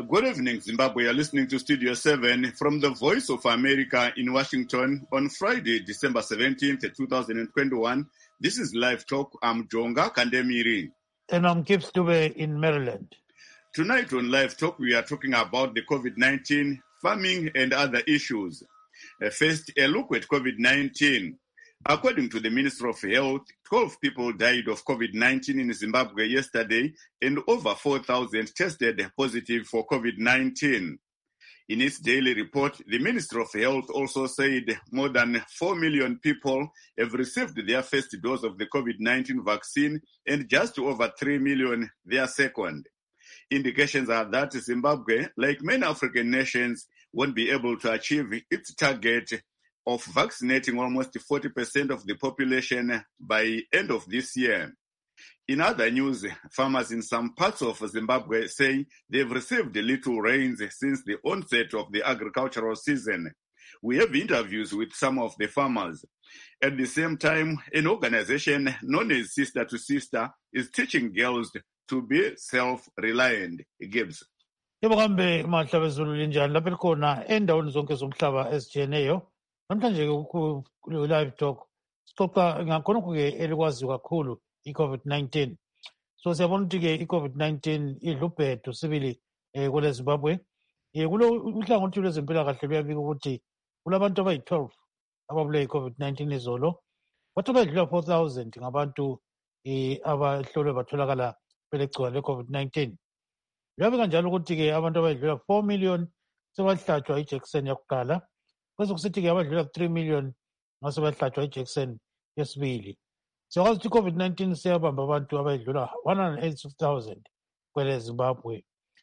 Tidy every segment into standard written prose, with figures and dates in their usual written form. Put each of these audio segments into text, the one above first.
Good evening, Zimbabwe. You're listening to Studio 7 from the Voice of America in Washington on Friday, December 17th, 2021. This is Live Talk. I'm Jonga Kandemiri. And I'm Gibbs Dube in Maryland. Tonight on Live Talk, we are talking about the COVID-19, farming, and other issues. First, a look at COVID-19. According to the Minister of Health, 12 people died of COVID-19 in Zimbabwe yesterday, and over 4,000 tested positive for COVID-19. In its daily report, the Minister of Health also said more than 4 million people have received their first dose of the COVID-19 vaccine, and just over 3 million their second. Indications are that Zimbabwe, like many African nations, won't be able to achieve its target of vaccinating almost 40% of the population by end of this year. In other news, farmers in some parts of Zimbabwe say they've received little rains since the onset of the agricultural season. We have interviews with some of the farmers. At the same time, an organization known as Sister to Sister is teaching girls to be self-reliant. Gibbs. Yebo kambe mahlaba ezulu linjani lapha likhona endaweni zonke zomhlaba ezijiyeneyo. Namhlanje ku Live Talk sixoxa ngakhonokho ke elikwaziyo kakhulu i-COVID-19. So siyabona ukuthi ke i-COVID-19 idla ubhedo sibili kule Zimbabwe. Kulo uhlangothi lwezempilakahle luyabika ukuthi kulabantu abayi-12 ababulawe i-COVID-19 izolo. Bathu abadlula 4,000 ngabantu abahlolwe batholakala belegciwane le-COVID-19. Luyabika njalo ukuthi ke abantu abadlula 4 million sebahlatshwa ijekiseni yakuqala. Bese kusithi-ke abadlula 3 million ngase bahlatshwa ijekiseni yesibili. Siyakwazi ukuthi i-COVID-19 siyabamba abantu abadlula 186,000 kwele Zimbabwe.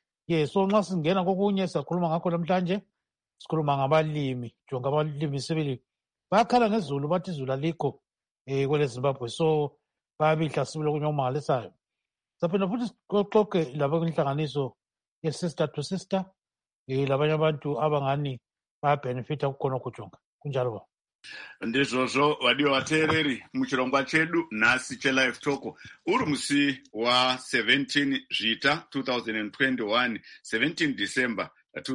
So nxa singena kokunye siyakhuluma ngakho namhlanje, sikhuluma ngabalimi, jonga abalimi sibili. Bayakhala ngezulu bathi izulu alikho kwele Zimbabwe, so bayabihla sibili okunye okumangalisayo. Saphinda futhi sixoxe laba kwinhlanganiso ye-Sister to Sister, labanye abantu abangani babenefita kukhona kujonga kunjalo ba. Ndizvozvo vadiwa vateereri muchirongwa chedu nhasi chelive talk uri musi wa17 zvita 2021 17 December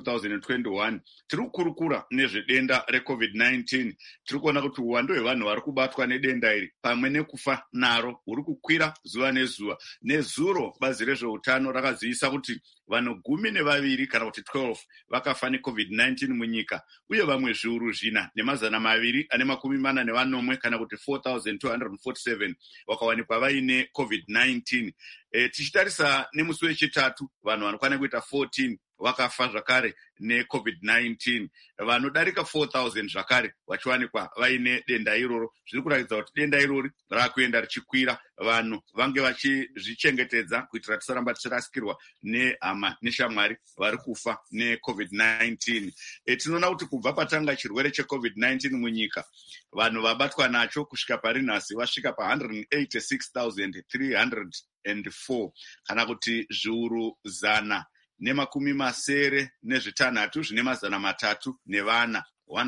2021 tiri kukurukura nezvedenda reCovid-19. Tiri kuona kuti uwandu hwevanhu vari kubatwa nedenda iri pamwe nekufa naro huri kukwira zuva nezuva. Nezuro bazi rezveutano rakazivisa kuti vanhu 12 kana kuti 12 vakafa neCovid-19 munyika, uye vamwe zviuru 4,240 kana kuti 4,247 vakawanikwa vaine COVID-19. Tichitarisa nemusi wechitatu vanhu vanokwana kuita 14 vakafa zvakare neCovid-19, vanodarika 4,000 zvakare vachiwanikwa vaine denda iroro. Zviri kuratidza kuti denda irori rakuenda richikwira, vanhu vange vachizvichengetedza kuitira tisaramba tichirasikirwa nehama neshamwari vari kufa neCovid-19. Tinoona kuti kubva patanga chirwere cheCovid-19 munyika, vanhu vabatwa nacho kusvika pari nhasi vasvika pa186,304 kana kuti zviuru 196 zvine mazana matatu nevana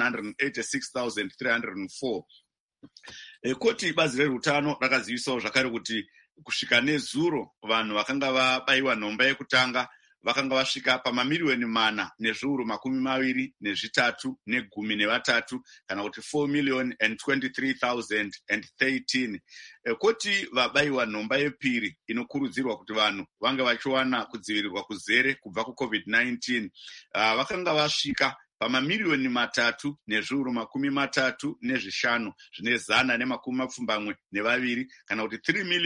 186,304. Koti bazi rerutano rakazivisawo zvakare kuti kusvika nezuro vanhu vakanga vabayiwa nhomba yekutanga vakanga vasvika pamamiliyoni 4,23,013 kana kuti 4,023,013. Koti vabayiwa nhomba yepiri inokurudzirwa kuti vanhu vange vachiwana kudzivirirwa kuzere kubva kuCovid-19 vakanga vasvika pamamiliyoni 3,35,000 zvine 122 kana kuti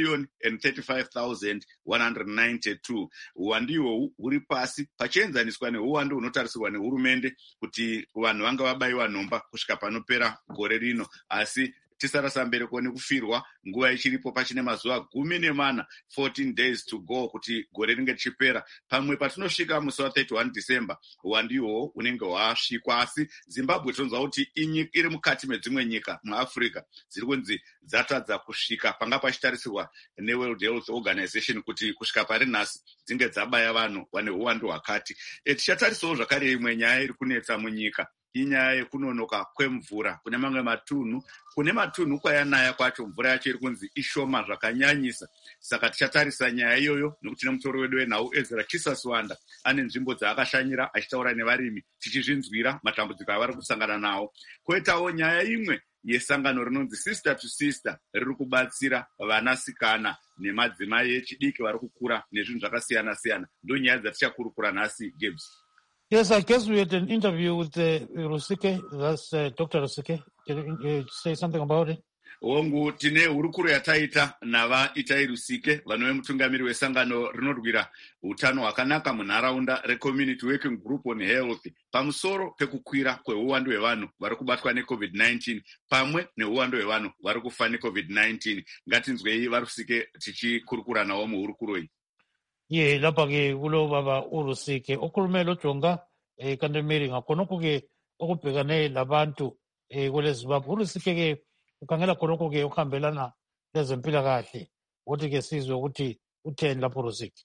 3,035,192. Uwandu ihwohwu huri pasi pachienzaniswa neuwandu hunotarisirwa nehurumende kuti vanhu vanga vabayiwa nhomba kusvika panopera gore rino. Asi tisarasa mberi kuone kufirwa nguva ichiripo pachine mazuva 14 days to go kuti gore ringe richipera. Pamwe patinosvika musi wa31 December uwandu ihwohwo unenge hwasvikwa. Asi Zimbabwe tinonzwa kuti iri mukati medzimwe nyika muAfrica dziri kunzi dzatadza kusvika panga pachitarisirwa neWorld Health Organization kuti kusvika pari nhasi dzinge dzabaya vanhu vane uwandu hwakati. Tichatarisawo zvakare imwe nyaya iri kunetsa munyika inyaya yekunonoka kwemvura. Kune mamwe matunhu, kune matunhu kwayanaya kwacho mvura yacho iri kunzi ishoma zvakanyanyisa. Saka tichatarisa nyaya iyoyo nekuti nemutori wedu wenhau Ezra Chisaswanda ane nzvimbo dzaakashanyira achitaura nevarimi tichizvinzwira matambudziko avari kusangana nawo. Koitawo nyaya imwe yesangano rinonzi Sister to Sister riri kubatsira vanasikana nemadzimai echidiki vari kukura nezvinhu zvakasiyana siyana. Ndo nyaya dzatichakurukura nhasi, Gibbs. Yes, I guess we had an interview with Rusike. That's Dr. Rusike. Can you say something about it? Hongu tine hurukuro yataita navaItai Rusike vanove mutungamiri wesangano rinorwira utano hwakanaka munharaunda reCommunity Working Group on Health pamusoro pekukwira kweuwandu hwevanhu vari kubatwa neCovid-19 pamwe neuwandu hwevanhu vari kufa neCovid-19. Ngatinzwei vaRusike tichikurukura navo muhurukuro iyi. Ye lapha ke kulo baba uRusike okhulumela ojonga kantemeli ngakhonokho ke okubhekane labantu kule Zimbabwe. uRusike ke ukhangela khonokho ke okuhambelana lezempilakahle. Ukuthi ke sizwe ukuthi utheni lapho uRusike.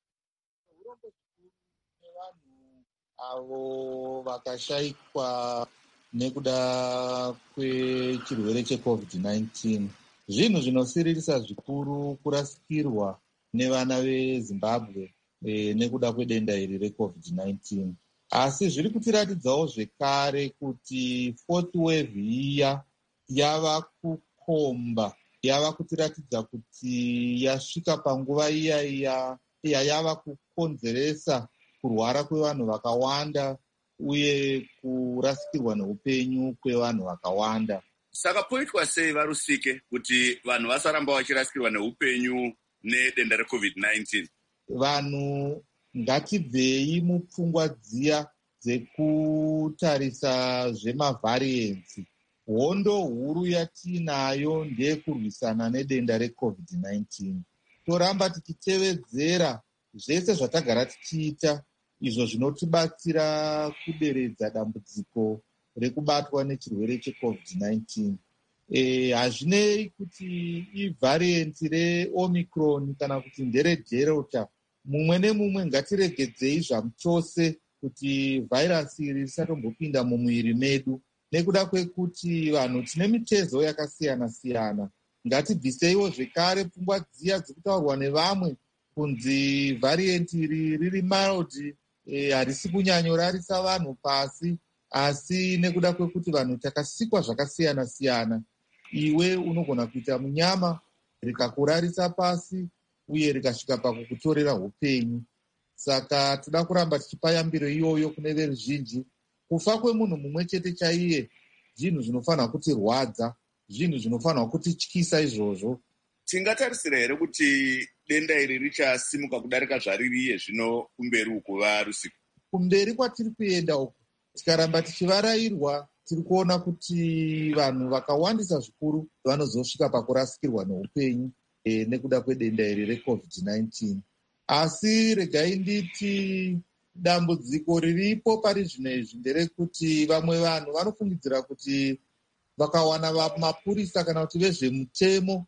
Avo vakashayikwa nekuda kwechirwere cheCovid-19 zvinhu zvinosiririsa zvikuru kurasikirwa nevana veZimbabwe nekuda kwedenda iri reCovid-19. Asi zviri kutiratidzawo zvekare kuti fourth wave iya yava kukomba, yava kutiratidza kuti yasvika panguva iya yava kukonzeresa kurwara kwevanhu vakawanda uye kurasikirwa neupenyu kwevanhu vakawanda. Saka poitwa sei vaRusike kuti vanhu vasaramba vachirasikirwa neupenyu nedenda reCovid-19? Vanhu ngatibvei mupfungwa dziya dzekutarisa zvemavhariensi. Hondo huru yatinayo ndeyekurwisana nedenda reCovid-19. Toramba tichitevedzera zvese zvatagara tichiita izvo zvinotibatsira kuderedza dambudziko rekubatwa nechirwere cheCovid-19. Hazvinei kuti ivhariensi reOmicron kana kuti ndereDelta. Mumwe nemumwe ngatiregedzei zvachose kuti vhairasi iri risatombopinda mumuviri medu. Nekuda kwekuti vanhu tine mitezo yakasiyana-siyana. Ngatibviseiwo zvekare pfungwa dziya dzekutaurwa nevamwe kunzi vhariensi iri riri mild, harisi kunyanyorarisa vanhu pasi, asi nekuda kwekuti vanhu takasikwa zvakasiyana-siyana. Iwe unogona kuita munyama rikakurarisa pasi uye rikasvika pakukutorera upenyu. Saka toda kuramba tichipa yambiro iyoyo kune veruzhinji. Kufa kwemunhu mumwe chete chaiye zvinhu zvinofanira kutirwadza, zvinhu zvinofanira kutityisa izvozvo. Tingatarisira here kuti denda iri richasimuka kudarika zvaririye zvino kumberi uku vaRusike? Kumberi kwatiri kuenda uku, tikaramba tichivarayirwa, tiri kuona kuti vanhu vakawandisa zvikuru vanozosvika pakurasikirwa neupenyu nekuda kwedenda iri reCovid-19. Asi regai nditi dambudziko riripo pari zvino izvi nderekuti vamwe vanhu vanofungidzira kuti vakawana mapurisa kana kuti vezvemutemo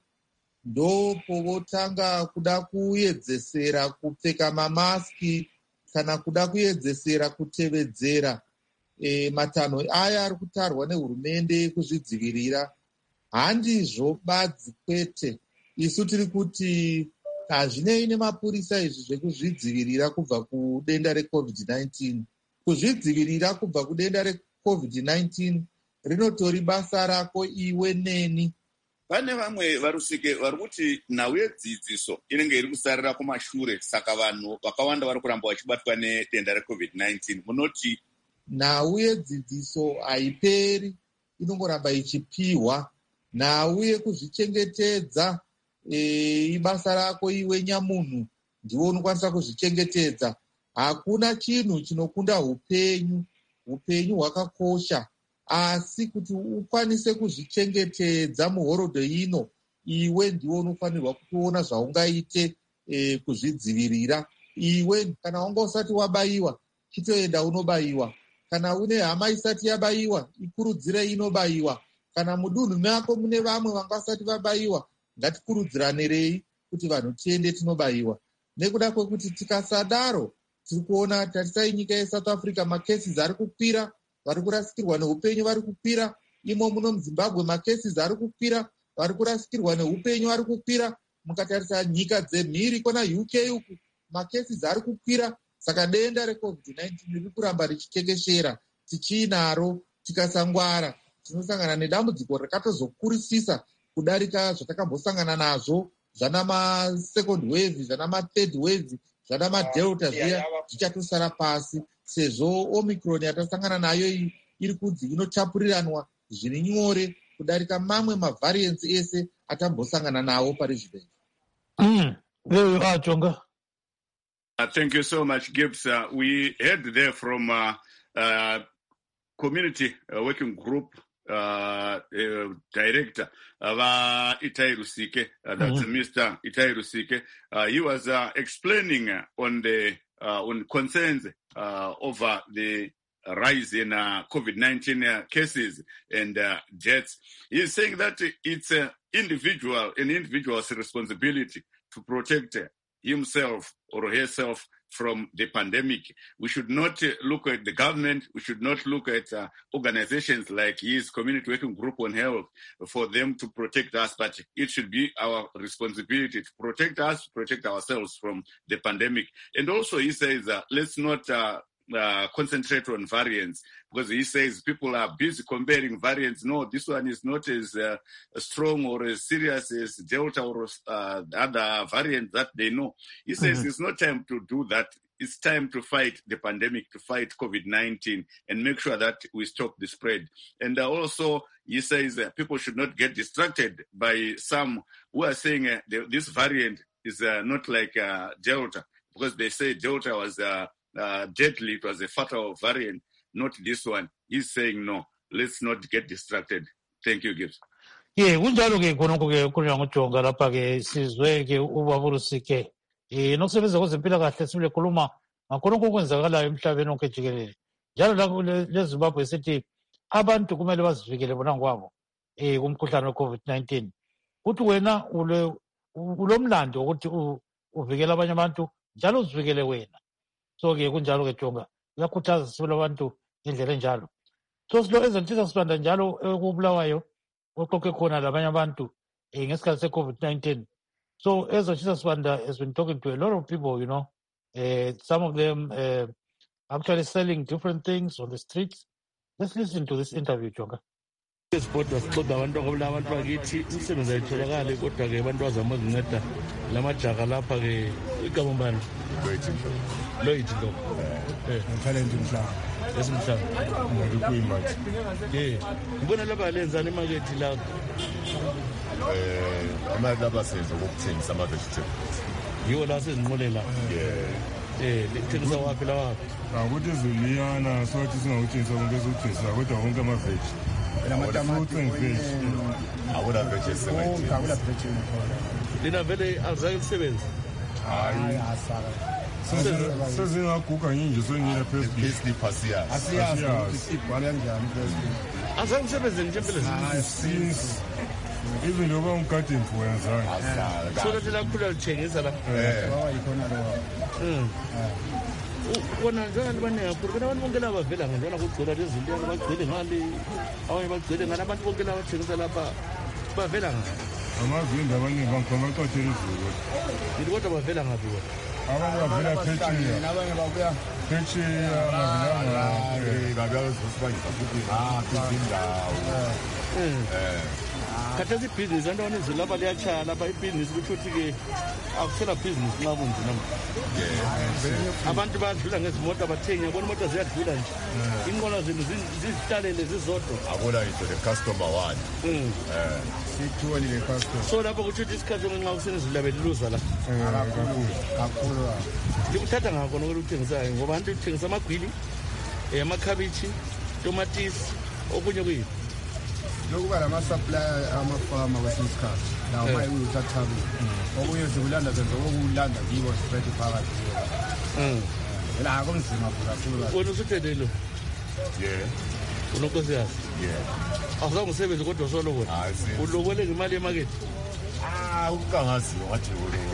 ndopovotanga kuda kuedzesera kupfeka mamaski kana kuda kuedzesera kutevedzera matanho aya ari kutarwa nehurumende kuzvidzivirira. Handizvo badzi kwete. Isu tiri kuti hazvinei nemapurisa izvi zvekuzvidzivirira kubva kudenda reCovid-19. Kuzvidzivirira kubva kudenda reCovid-19 rinotori basa rako iwe neni. Pane vamwe vaRusike vari kuti nhau yedzidziso inenge iri kusarira kumashure, saka vanhu vakawanda vari kuramba vachibatwa nedenda reCovid-19. Munoti? Nhau yedzidziso haiperi, inongoramba ichipihwa. Nhau yekuzvichengetedza ibasa rako iwe nyamunhu, ndiwe unokwanisa kuzvichengetedza. Hakuna chinhu chinokunda upenyu. Upenyu hwakakosha. Asi kuti ukwanise kuzvichengetedza muhorodho ino, iwe ndiwe unofanirwa kutoona zvaungaite kuzvidzivirira. Iwe kana wanga usati wabayiwa, chitoenda unobayiwa. Kana une hama isati yabayiwa, ikurudzire inobayiwa. Kana mudunhu mako mune vamwe vanga vasati vabayiwa, ngatikurudziranirei kuti vanhu tiende tinobayiwa. Nekuda kwekuti tikasadaro, tiri kuona tarisai nyika yeSouth Africa, makesi ari kukwira, vari kurasikirwa neupenyu vari kukwira. Imo muno muZimbabwe makesis ari kukwira, vari kurasikirwa neupenyu ari kukwira. Mukatarisa nyika dzemhiri kona UK uku makesis ari kukwira. Saka denda reCovid-19 riri kuramba richitekeshera. Tichinaro tikasangwara tinosangana nedambudziko rakatozokurisisa kudarika zvatakambosangana nazvo zvana masecond wave, zvana mathird wave, zvana madelta zviya zvichatosara pasi, sezvo omicron yatasangana nayo iyi iri kunzi inotapuriranwa zviri nyore kudarika mamwe mavariants ese atambosangana nawo pari zvino. Jonga. Thank you so much, Gibbs. We heard there from community working group director Itai Rusike, that's Mr. Itai Rusike. He was explaining on the on concerns over the rise in COVID-19 cases and deaths. He's saying that it's an individual's responsibility to protect himself or herself from the pandemic. We should not look at the government. We should not look at organizations like his community working group on health for them to protect us, but it should be our responsibility to protect us, protect ourselves from the pandemic. And also he says, let's not concentrate on variants, because he says people are busy comparing variants. No, this one is not as strong or as serious as Delta or other variants that they know. He says it's not time to do that. It's time to fight the pandemic, to fight COVID-19 and make sure that we stop the spread. And also he says people should not get distracted by some who are saying this variant is not like Delta, because they say Delta was deadly, it was a fatal variant, not this one. He's saying no, let's not get distracted. Thank you, Gibbs. Kunjalo ke khonokho ke kunya ngojonga lapha ke sizwe ke ubaburusike nokusebenza kwezempilakahle sibile khuluma ngakhonokho okwenzakalayo emhlabeni wonke jikelele. Njalo la leZimbabwe sithi abantu kumele bazivikele bona ngokwabo kumkhuhlane we-COVID-19. Uthi wena ulomlando ukuthi uvikele abanye abantu njalo uzivikele wena. So ke kunjalo ke Jonga uyakhuthaza sibile abantu ngendlela enjalo. So silo ezenhlisa sibanda njalo ekubulawayo oqoqe khona labanye abantu ngesikhathi se-COVID-19. So ezenhlisa sibanda has been talking to a lot of people, you know, some of them actually selling different things on the streets. Let's listen to this interview, Jonga. Sibodwa sixoxa abantu akubula abantu bakithi imisebenzi ayitholakali, kodwa ke abantu bazama ukunceda lamajaha lapha ke igama mbani Loyithi lo talent Mhlanga esimhlanga ngikuyimathi ngibona lapha lenzani emarket la imali abasenza ukuthengisa ama vegetables yiwo la sezinqolela lithengisa waphi la waphi ukuthi izuliyana sokuthi singakuthengisa konke esizothengisa kodwa wonke ama-veg akula veg esebenzi lina vele azange lisebenzi hayi sezingaguga nje sonile payslip asiyazi azange lisebenze nje phela since even loba ungigade influenza so lathi lakhula lithengisa la wona njalo baningi kakhulu bona abantu bonke laba bavela ngentwana kugcwela lezi zinto bagcwele ngale abanye bagcwele ngale abantu bonke laba bathengisa lapha bavela ngale amazwindi abaningi bangikhona baqothela izulu yini kodwa bavela ngaphi wona abanye bavela phetsheya abanye babuya phetsheya babyazosibangisa futhi izindawo khathesi ibhizinisi abantu abaninzi lapha liyatshaya lapha ibhizinisi kusho ukuthi-ke akusela bhizinisi nxa kunzi nama abantu bayadlula ngezimoto abathengi yabona imoto ziyadlula nje inqola zenu zizihlalele zizodwa abona yitho le customer one sitholi le customer so lapho kusho ukuthi isikhathi sonke nxa kusenizulu labe liluza la kakhulu likuthatha ngakho nokho likuthengisayo ngoba abantu lithengisa amagwili amakhabishi tomatisi okunye kuyini lokuba lama-supplier amafama kwesinye isikhathi lawo mayekuyuthathabi okunye zikulanda zenza okulanda kibo spread phakathi la kunzima kakhulu wena usuthelelo unonkosikazi awuzange usebenze kodwa solobona ulobole ngemali emakethi Ukangaziyo ngathi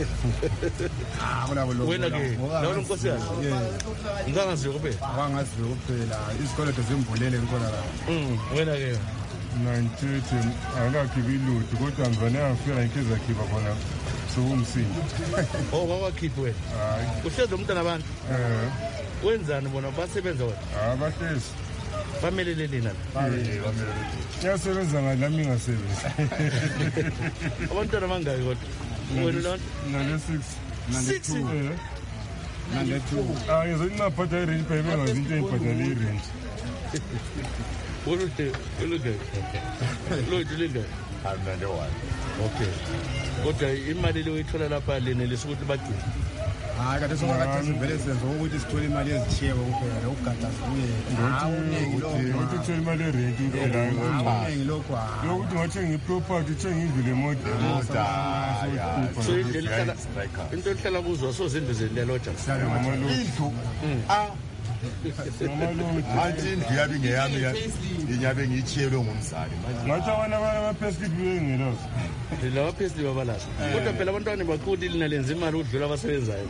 wena ke lawo nkosi yazi ngangaziyo kuphela awangaziyo kuphela isikoloto zimbulele nkona la wena ke 930 akakhiphi ilutho kodwa ngizone ngafika inkinga zakhipha khona sokumsindo wawakhiphi wena uhlezi umntana abantu wenzani bona basebenza wena bahlezi bamelele nina ngiyasebenza ngalami ngasebenzi abantwana bangaki kodwa wena nale-6 nale-2 ngizothi ngingabhadala irent phela bengazi into engibhadala irent ulungeke okay kodwa imali le uyithola lapha lenelisa ukuthi bagcine hayi kade sokade sivele senze ukuthi sithole imali ezithiyeko kuphela ukugada sibuye ukuthi uthole imali yerent uningi lokhu yokuthi ngathenga iproperty uthenga indlu lemoto so into ehlala kuzo asozinto zeliloja indlu athi indlu yabe ingeyami inyabe ngiyithiyelwe ngumzali ngathi abana abapheslip bengelozo lawa pheslip abalazo kodwa phela abantwana bakhudi lina lenza imali ukudlula abasebenzayo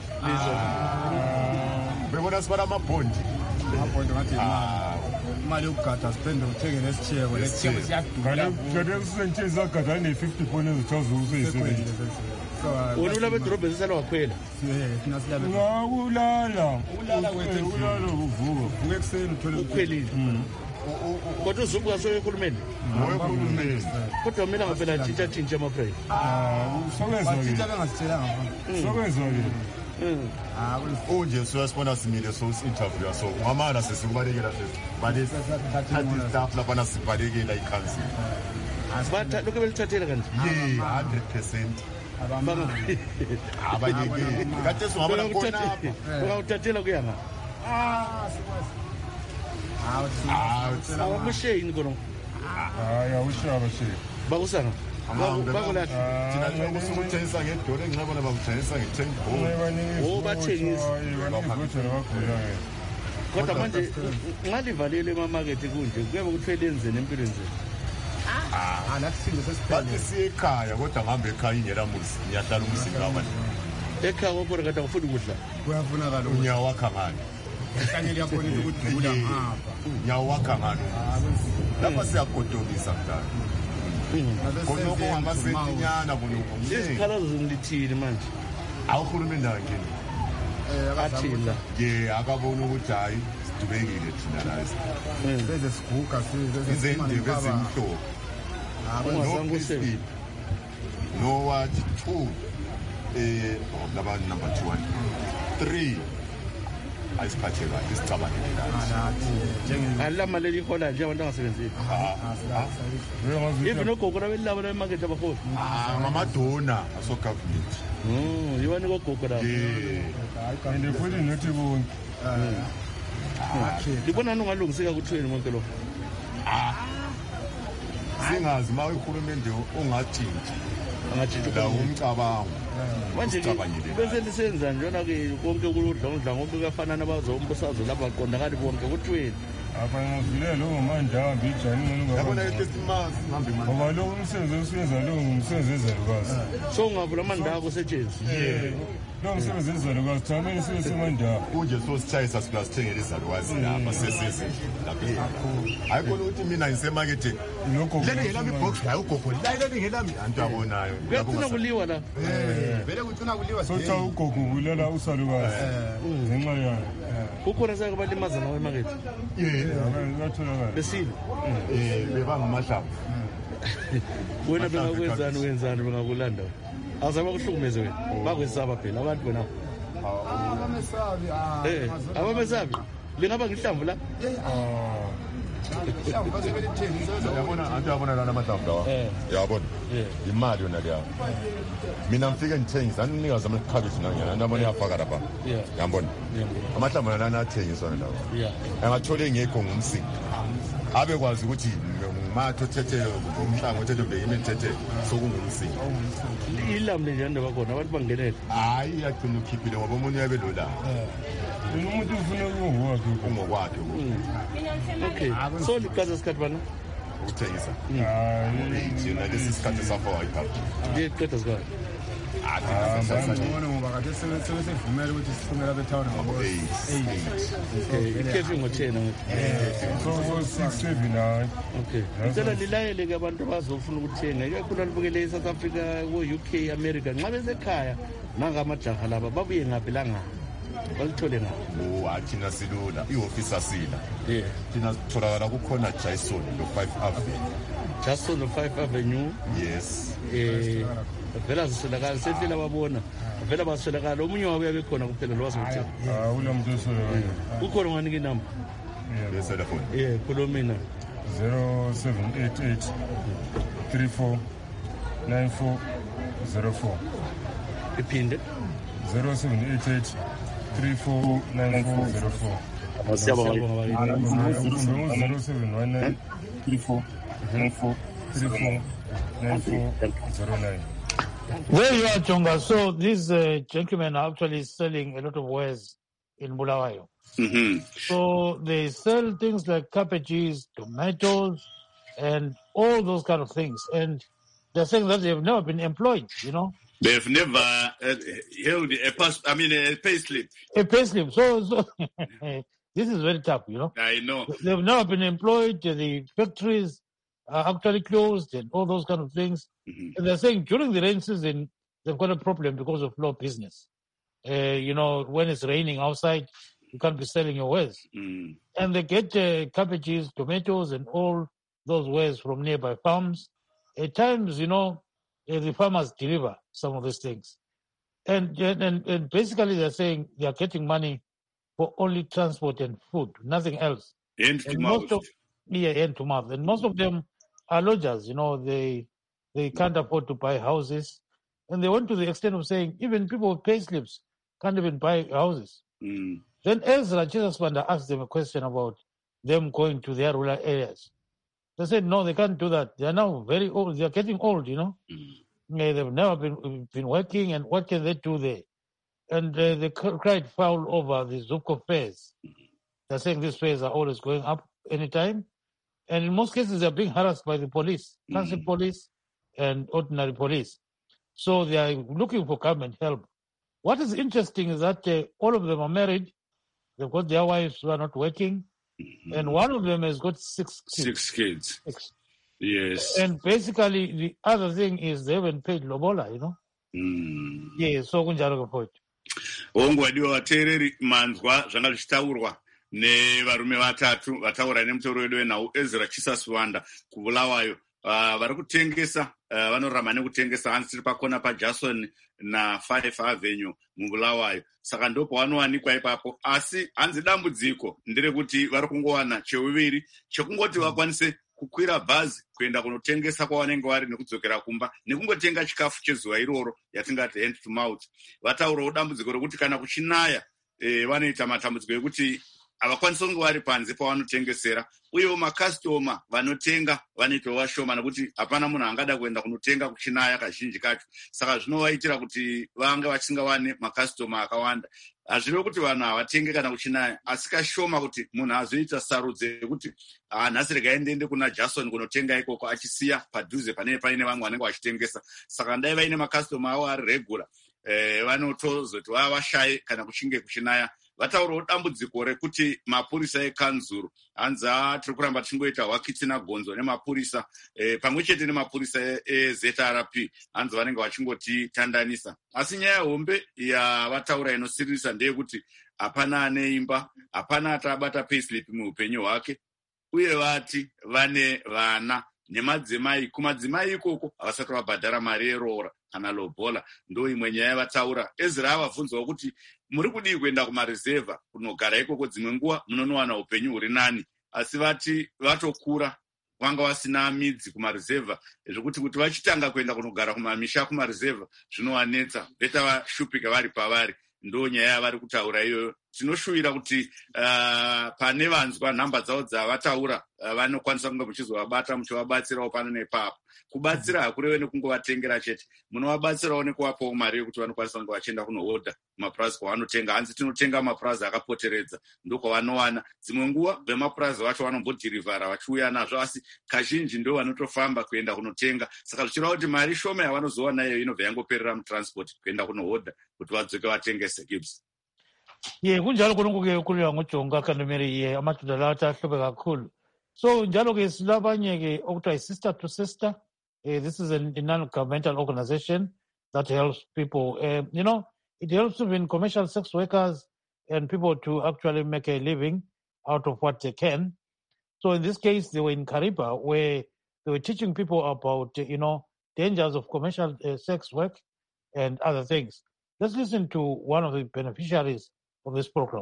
bebona sibala amabhondi ngathi imali yokugada sipende uthenge nesithiyeko lesithiyeko siyadula kade kusentsheni zagada ne-50 phone ezithoza ukuseyisebenzi wena ulaba edorobheni sisala wakhwela ulala uvuka ekuseni uthole ukhwelile kodwa uzubuka soyehulumeni kodwa mina ngaphela tshintsha amaprayisi sokwezwa-ke unje siyasibona simile so-interviewa so ngamala sesikubalekela staff laphana sibalekela ikhansila lokhu belithathela kanti 100% abanyekeli kade singabona khonapha ungawuthathela kuyanga awakusheyini kono hayi awushaba sheyi bakusanga bakuthengisa ngedolo engingabona bakuthengisa bathengisa kodwa manje ngalivalele emamakethe kunje kuyabe kuthwele enzeni empilweni zenu bathi siye ekhaya kodwa ngihambe ekhaya ingelamuzi ngiyahlala umzingaba ekhaya kokhona kade awufuni ukudla kuyafunakala unyawo wakha ngani kufanele yakhonile ukuthi dula ngapha unyawo wakha ngani lapha siyagodolisa kudala konoko ngamasentinyana izikhalazo zingilithini manje awuhulumeni akini athina ye akabona ukuthi hayi sidubekile thina lazi beze siguga izindebe ezimhlophe no what 2 labantu number 2 3 ayisiphathe kahle isicabangele kahle alama leli hola nje abantu angasebenzisi even ogogo labelabo la market abaholi ngamadona aso government yiwani kogogo la and futhi nothi bonke libona nongalungiseka kuthweni konke lo singazi ma uhulumende ongathinti angathinta la umcabango manje bese lisenza njalo-ke konke kuludla konke kuyafana nabazombusazwe laba baqondakali bonke kuthweni afanele lo ngamandla ahambe ijani yabona itestimasi ngihambe manje ngoba lo umsebenzi osuyenza lo ngumsebenzi ezalukazi so ungavula amandla akho setshenziswa lo msebenzi ezalukazi thamele sibe semandla kunje so sitshayisa silasithengela izalukazi lapha sesezi lapha hayi khona ukuthi mina ngisemakethe leli ngelami ibox la ugogo leli ngelami antu abonayo kuyafuna kuliwa la vele kucina kuliwa sotha ugogo kulala usalukazi ngenxa yayo kukhona sake balimaza nawe emakethe batholakala besile bebangamahlaba wena wenzani bengakulanda azama kuhlukumeze wena bakwesaba phela abantu bona abamesabi lingaba ngihlamvu la yabona lana amahlamvu lawa yabona imali yona leya mina ngifike ngithengisa aninikazi amakhabithi nangena nabona iyafaka lapha yambona amahlamvu lana athengiswa lawa angathola engekho ngumsingi abekwazi ukuthi matho thethe umhlango thethe beyime thethe sokungumsingi ilamle nje ndaba khona abantu bangenele hayi yagcina ukhiphile ngoba umuntu uyabe lola umuntu ufuna ngokwakhe ungokwakhe okay so ligaza isikhathi bana ukuthengisa thina lesisikhathi safo wayiphapha ngiqeda sikhathi ngoba kade sebesevumela ukuthi siphumela bethawuni ikhefi ngo-10 so 6-7 okay ngicela lilayele-ke abantu abazofuna ukuthenga ikakhulu alibukele e-South Africa ko-UK America nxa besekhaya nangamajaha laba babuye ngaphi langaphi balithole ngaphi thina silula i-ofisi asila thina sitholakala kukhona Jason no-5 Avenue Jason no-5 Avenue yes vela ziswelakala sehlela babona vela baswelakala omunye wabuya bekhona kuphela lo wasenguthenga unamuntu oswelakala ukhona unganike inamba yeselefoni khuluma mina 0788 34 9404 iphinde 0788 34 9404 siyabonga 0719 34 9409. There you are, Chonga. So these gentlemen are actually selling a lot of wares in Bulawayo. Mm-hmm. So they sell things like cabbages, tomatoes, and all those kind of things. And they're saying that they've never been employed, you know. They've never held a pay slip. A pay slip. So this is very tough, you know. I know. They've never been employed. The factories are actually closed and all those kind of things. Mm-hmm. And they're saying during the rain season, they've got a problem because of low business. You know, when it's raining outside, you can't be selling your wares. Mm. And they get cabbages, tomatoes, and all those wares from nearby farms. At times, you know, the farmers deliver some of these things. And basically they're saying they are getting money for only transport and food, nothing else. Hand to mouth. Hand to mouth. And most of them are lodgers, you know, they can't afford to buy houses. And they went to the extent of saying even people with pay slips can't even buy houses. Mm. Then Ezra Chisaswanda asked them a question about them going to their rural areas. They said, no, they can't do that. They are now very old. They are getting old, you know. Mm. They've never been working, and what can they do there? And they cried foul over the Zupco fares. They're saying these fares are always going up anytime. And in most cases, they're being harassed by the police, council police and ordinary police. So they are looking for government help. What is interesting is that all of them are married. They've got their wives who are not working. Mm-hmm. And one of them has got 6 kids. 6 kids. 6. Yes. And basically, the other thing is they haven't paid Lobola, you know. Mm. Yeah, so kunjalo point. Ongwadiwa vateereri manzwa zvanga zvichitaurwa nevarume vatatu vataura nemutoro wedu wenhau Ezra Chisaswanda kuBulawayo. Vari kutengesa vanoramba nekutengesa hanzi tiri pakona paJason na5 Avenue muBulawayo. Saka ndo pavanowanikwa ipapo, asi hanzi dambudziko nderekuti vari kungowana cheuviri chekungoti vakwanise kukwira bhazi kuenda kunotengesa kwavanenge vari nekudzokera kumba nekungotenga chikafu chezuva iroro yatingati hand to mouth. Vataurawo dambudziko rekuti kana kuchinaya vanoita matambudziko ekuti havakwanisi kunge vari panze pavanotengesera, uyewo makastoma vanotenga vanoitawo vashoma nekuti hapana munhu angada kuenda kunotenga kuchinaya kazhinji kacho. Saka zvinovaitira kuti vange vachisingawane makastoma akawanda. Hazvirevo kuti vanhu havatenge kana kuchinaya, asi kashoma kuti munhu azoita sarudzo yekuti nhasi regai ndiende kuna Jason kunotenga ikoko achisiya padhuze paine vamwe vanenge vachitengesa. Saka dai vaine makastoma avo ari regula, vanotozoti vavashaye kana kuchinge kuchinaya. Vataurawo dambudziko rekuti mapurisa ekanzuru hanzi tiri kuramba tichingoita hwakitsina gonzo nemapurisa pamwe chete nemapurisa eZRP hanzi vanenge vachingoti tandanisa. Asi nyaya hombe yavataura inosiririsa ndeyekuti hapana ane imba, hapana atabata payslip muupenyu hwake, uye vati vane vana nemadzimai. Kumadzimai ikoko havasati vabhadhara mari yeroora kana lobola. Ndo imwe nyaya vataura. Ezra avabvunzwa kuti muri kudii kuenda kumarizevha kunogara ikoko, dzimwe nguva munonowana upenyu huri nani. Asi vati vatokura vanga vasina midzi kumarizevha, zvekuti kuti vachitanga kuenda kunogara kumamisha kumarizevha zvinovanetsa, beta vashupika vari pavari. Ndo nyaya yavari kutaura iyoyo tinoshuvira kuti pane vanzwa nhamba dzavo dzavataura vanokwanisa kunge muchizovabata muchivabatsirawo pano nepapo. Kubatsira hakureve nekungovatengera chete, munovabatsirawo nekuvapawo mari yekuti vanokwanisa kunge vachienda kunohodha mapurazi kwavanotenga. Hanzi tinotenga mapurazi akapoteredza ndokwavanowana. Dzimwe nguva vemapurazi vacho vanombodhirivhara vachiuya nazvo, asi kazhinji ndo vanotofamba kuenda kunotenga. Saka zvichireva kuti mari shoma yavanozowana iyoyo inobva yangoperera mutransport kuenda kunohodha kuti vadzoke vatengese. Gibbs. Kunjalo kunongoke kulwa ngoJonga kanomeri amadoda lawa ahlobe kakhulu. So njalo ke silabanye ke okuthiwa sister to sister. This is a non-governmental organization that helps people. It helps even commercial sex workers and people to actually make a living out of what they can. So in this case, they were in Kariba, where they were teaching people about, dangers of commercial sex work and other things. Let's listen to one of the beneficiaries of this program.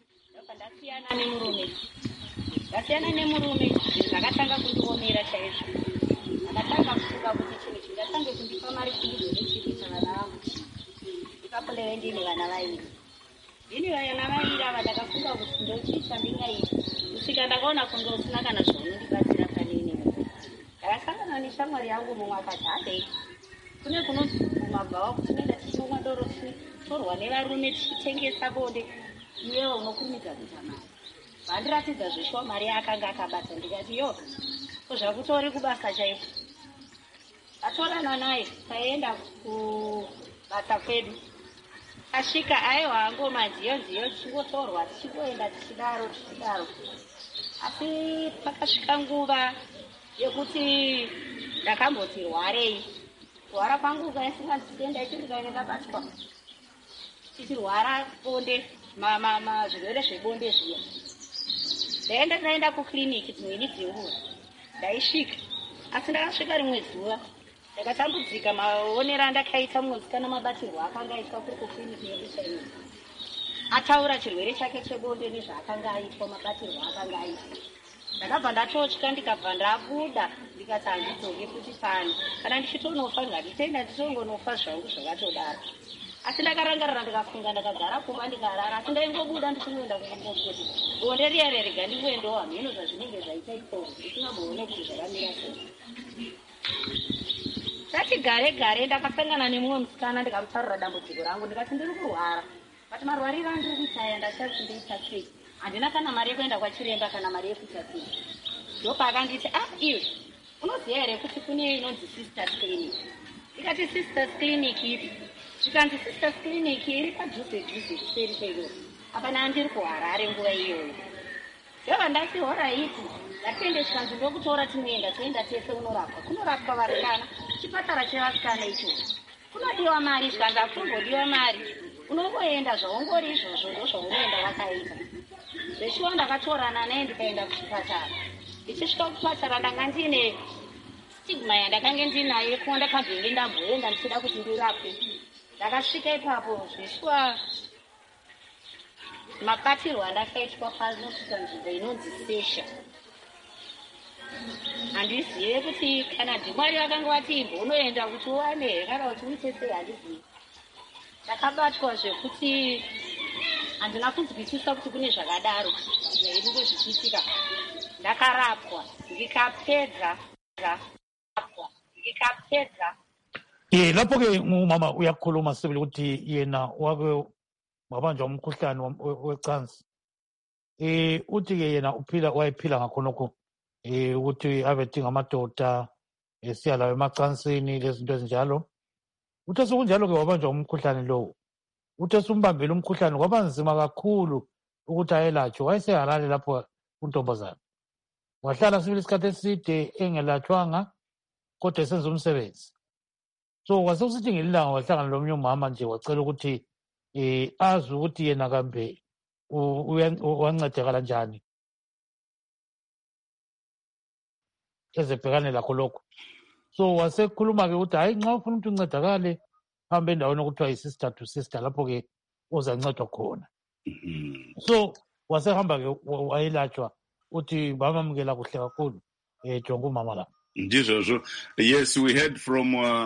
Ndakatanga kufunga kuti chinhu chingatange kundipa mari kundizonechipisa vana vangu ndikapolewe ndini vana vairi ava ndakafunga kuti ndochiita ndingaita kusvika ndakaona kunge usina kana zvaunondibatsira panini. Ndakasangana neshamwari yangu mumwe akati hadei kune kunonzi kumabvawa kuti tinoenda tichinonwa doro tichitorwa nevarume tichitengesa bonde iwewo unokurumidza kuita mari. Vandiratidza zveshuwa mari yaakanga akabata ndikati zvakutori kubasa chaiko. Atorana naye taenda kubasa kwedu, asvika aiwa angoma nziyo tichingotorwa tichingoenda tichidaro. Asi pakasvika nguva yekuti ndakamboti rwarei. Kurwara kwangu kaisinganditenda ichi ndikaine ndabatwa tichirwara bonde, zvirwere zvebonde zviya. Ndaenda kukliniki dzimweni dzenguva ndaisvika, asi ndakasvika rimwe zuva ndakatambudzika maonero andakaita musikana mabatirwo akanga aitwa kuri kukliniki yekushaini. Ataura chirwere chake chebonde nezvaakanga aitwa, mabatirwo akanga aitwa. Ndakabva ndatotya, ndikabva ndabuda ndikati handidzoke kuti pano, kana ndichitonofa nganditenda nditongonofa zvangu zvakatodaro. Asi ndakarangarira ndikafunga ndakagara kumba ndikarara, asi ndaingobuda ndichingoenda kumboti bonde riya rega ndingoendawo hameno zvazvinenge zvaita ikoko ndisingamboone kuti zvakamira sei. Tati gare ndakasangana nemumwe musikana ndikamutaurira dambudziko rangu ndikati ndiri kurwara. Bati marwariro andiri kuitaya ndachati ndoita sei? Handina kana mari yekuenda kwachiremba kana mari yekuita sei. Ndopaakanditi iwe unoziva here kuti kune inonzi sisters clinic? Ndikati sisters clinic ipi? Tikanzi sisters clinic iri padhuze kuseri kwaiyo. Apana andiri kuHarare nguva iyoyo. Ndobva ndati horaiti ndatiende chikanzi ndokutora tinoenda toenda tese unorapwa. Kunorapwa vasikana, chipatara chevasikana icho. Kunodiwa mari, zvikanzi hakumbodiwa mari. Unongoenda zvaungori izvozvo ndozvaunoenda vakaita. Zveshuwa ndakatorana naye ndikaenda kuchipatara. Ndichisvika kuchipatara ndanga ndine stigma yandakanga ndinayo kuva ndakabvenge ndamboenda ndichida kuti ndirapwe. Ndakasvika ipapo zveshuwa mabatirwo andakaitwa panosvika nzvimbo inonzi sesha. Handizive kuti kana dhimwari vakanga vati imbonoenda kuti uwane kana kuti uite sei, handizivi. Ndakabatwa zvekuti handina kunzwisisa kuti kune zvakadaro zvainenge zvichiitika. Ndakarapwa ndikapedza. Lapho ke umama uyakhuluma sibili ukuthi yena wake wabanjwa umkhuhlane wecansi. Uthi ke yena wayephila ngakhonokho ukuthi abedinga amadoda esiya lawo emacansini lezinto ezinjalo. Uthe sokunjalo ke wabanjwa umkhuhlane lowo. Uthe sumbambele umkhuhlane kwaba nzima kakhulu ukuthi ayelatshwe. WayeseHarare lapho untombazana. Wahlala sibili isikhathi eside engelatshwanga kodwa esenza umsebenzi. So kwasekusithi ngelilanga wahlangana lomunye umama nje wacela ukuthi azi ukuthi yena kambe wancedakala njani ezebhekane lakho lokho. So wasekhuluma ke ukuthi hayi nxa ufuna ukuthi uncedakale hambe endaweni okuthiwa yi-sister to sister, lapho ke uzancedwa khona. So wasehamba ke wayelatshwa, uthi bamamukela kuhle kakhulu Jonga umama la. Ndizvozvo. Yes, we heard from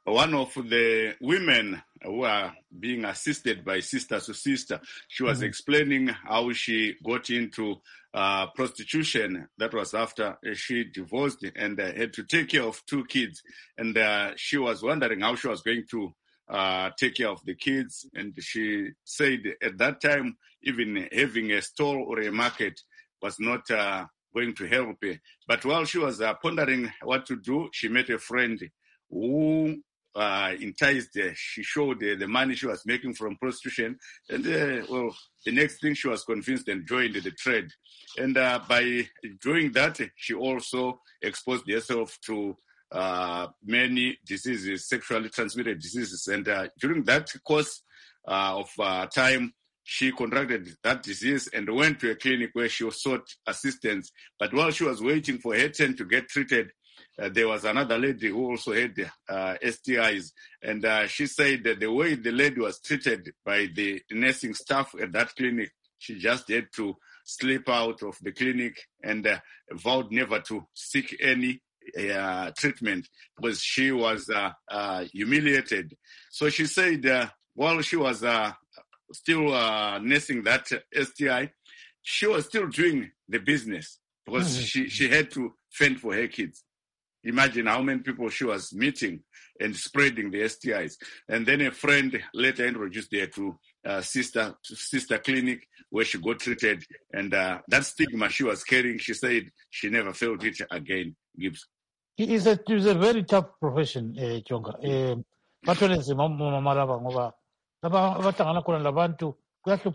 one of the women who are being assisted by Sister to Sister, she was explaining how she got into prostitution. That was after she divorced and had to take care of 2 kids. And she was wondering how she was going to take care of the kids. And she said at that time, even having a stall or a market was not going to help her. But while she was pondering what to do, she met a friend who enticed her. She showed her the money she was making from prostitution. And the next thing, she was convinced and joined the trade. And by doing that, she also exposed herself to many diseases, sexually transmitted diseases. And during that course of time, she contracted that disease and went to a clinic where she sought assistance. But while she was waiting for her turn to get treated, there was another lady who also had STIs. And she said that the way the lady was treated by the nursing staff at that clinic, she just had to slip out of the clinic and vowed never to seek any treatment because she was humiliated. So she said while she was still nursing that STI, she was still doing the business because she had to fend for her kids. Imagine how many people she was meeting and spreading the STIs. And then a friend later introduced her to sister clinic where she got treated. And that stigma she was carrying, she said she never felt it again, Gibbs. It is a very tough profession, Jonga. Patronizing Marava Ngova. Labantu,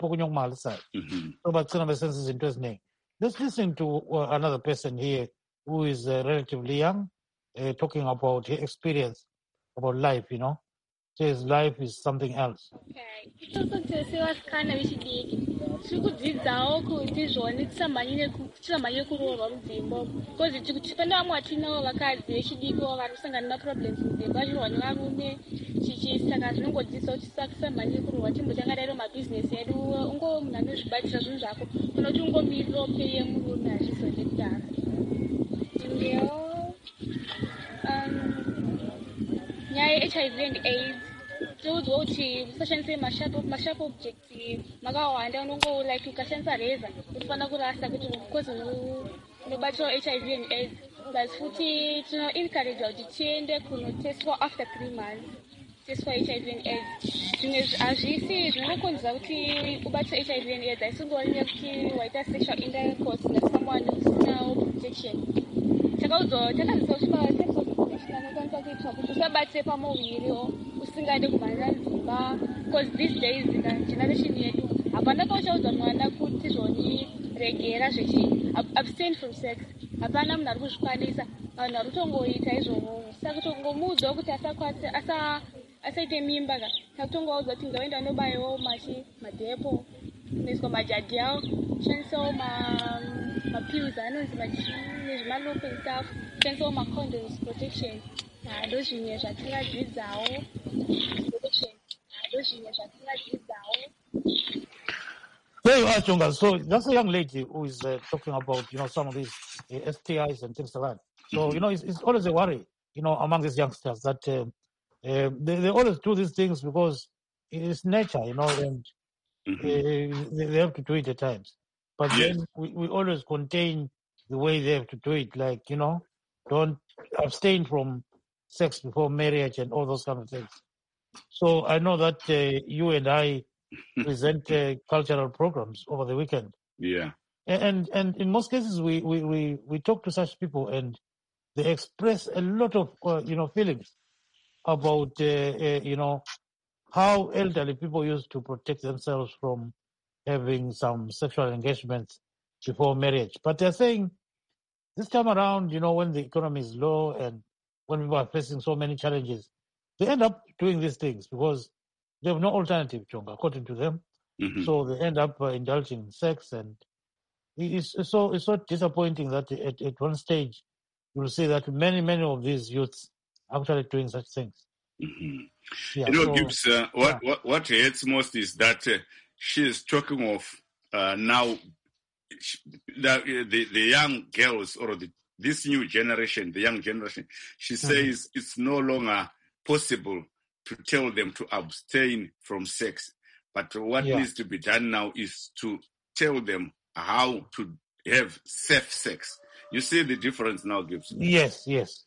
so but some of the senses interesting. Let's listen to another person here who is relatively young, talking about his experience about life, you know. Says life is something else. Okay. Sikudzidzawo kuti zvone tisamhanye kuroorwa mudzimba because tipenda vamwe vatinawo vakadzi vechidiko vari kusangana nemaproblems mudzimba achirwa nevarume saka zvinongodzidza kuti tisamhanye kuroorwa timbotangadairo mabhizinesi edu ungo munhu anozvibatira zvinhu zvako kana kuti ungomirira upeye murume hazvizonde kudaro imwewo nyaya yeHIV and AIDS toudzwa kuti musashandise masharp objects makawanda unongo like ukashandisa reza unofanira kurasa kuti because unobatwa HIV and AIDS. But futi tinoencourage kuti tiende kunotestwa after 3 months, test for HIV and AIDS. Zvimwe hazvisi zvinongokonzera kuti ubatwe HIV and AIDS haisingori nekuti waita sexual intercourse nesomeone usinawo protection. Takadzidza kusvika anokwanisa kuitwa kuti usabate pamuviri usingade kumhanya nzimba because these days generation yedu hapana kauchaudza mwana kuti zvoni regera abstain from sex, hapana munhu ari kuzvikwanisa, vanhu vari kutongoita izvozvo. Saka kutongomuudzawo kuti asaite mimba takutongoudza kuti ngaenda nobayiwo madhepo unoiswa majadhi awo shandisawo mapills anonzi nezvimalooping stuff, shandisawo macondoms protection. Ndo zvimwe zvatingadzidzawo protection, ndo zvimwe zvatingadzidzawo. There you are, Chonga. So that's a young lady who is talking about, some of these STIs and things like that. So, it's always a worry, among these youngsters that they always do these things because it's nature, and they have to do it at times. But then we always contain the way they have to do it, like, don't abstain from sex before marriage and all those kind of things. So I know that you and I present cultural programs over the weekend. Yeah. And in most cases, we talk to such people and they express a lot of, feelings about, how elderly people used to protect themselves from having some sexual engagements before marriage. But they're saying this time around, when the economy is low and when people are facing so many challenges, they end up doing these things because they have no alternative, Chonga, according to them. Mm-hmm. So they end up indulging in sex, and it's so disappointing that at one stage you will see that many of these youths are actually doing such things. Mm-hmm. Yeah, Gibbs, what hurts most is that she is talking of now the young girls or this new generation, the young generation. She says it's no longer possible to tell them to abstain from sex. But what needs to be done now is to tell them how to have safe sex. You see the difference now, Gibson? Yes.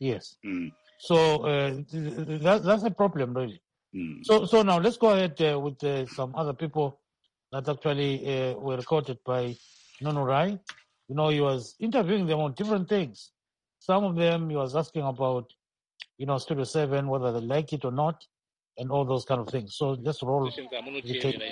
So that's a problem, really. So now let's go ahead with some other people that actually were recorded by Nonorai. He was interviewing them on different things. Some of them he was asking about, Studio 7, whether they like it or not, and all those kind of things. So let's roll the tape.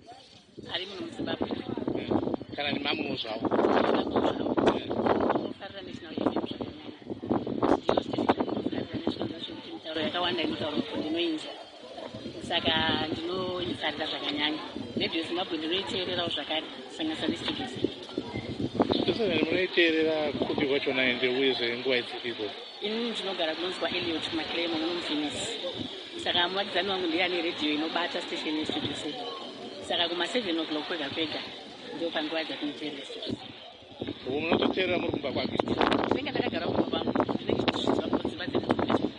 Saka ndinoitsarira zvakanyanya radio zimbabwe ndinoiteererawo zvakare sanganisa nestudio munoiteerera kupi kwachona ende uye nguva idzikizo ini ndinogara kunonzwa Eliot Maclemo munomfinisi saka muvakidzani wangu ndiye ane radio inobata station yestudio 7 saka kuma7 o'clock kwega kwega ndio panguva dzatinoteerera studio munototeerera muri kumba kwake ndinenge ndakagara kumba kwangu ndinenge ndichiziva kudzimba dzedu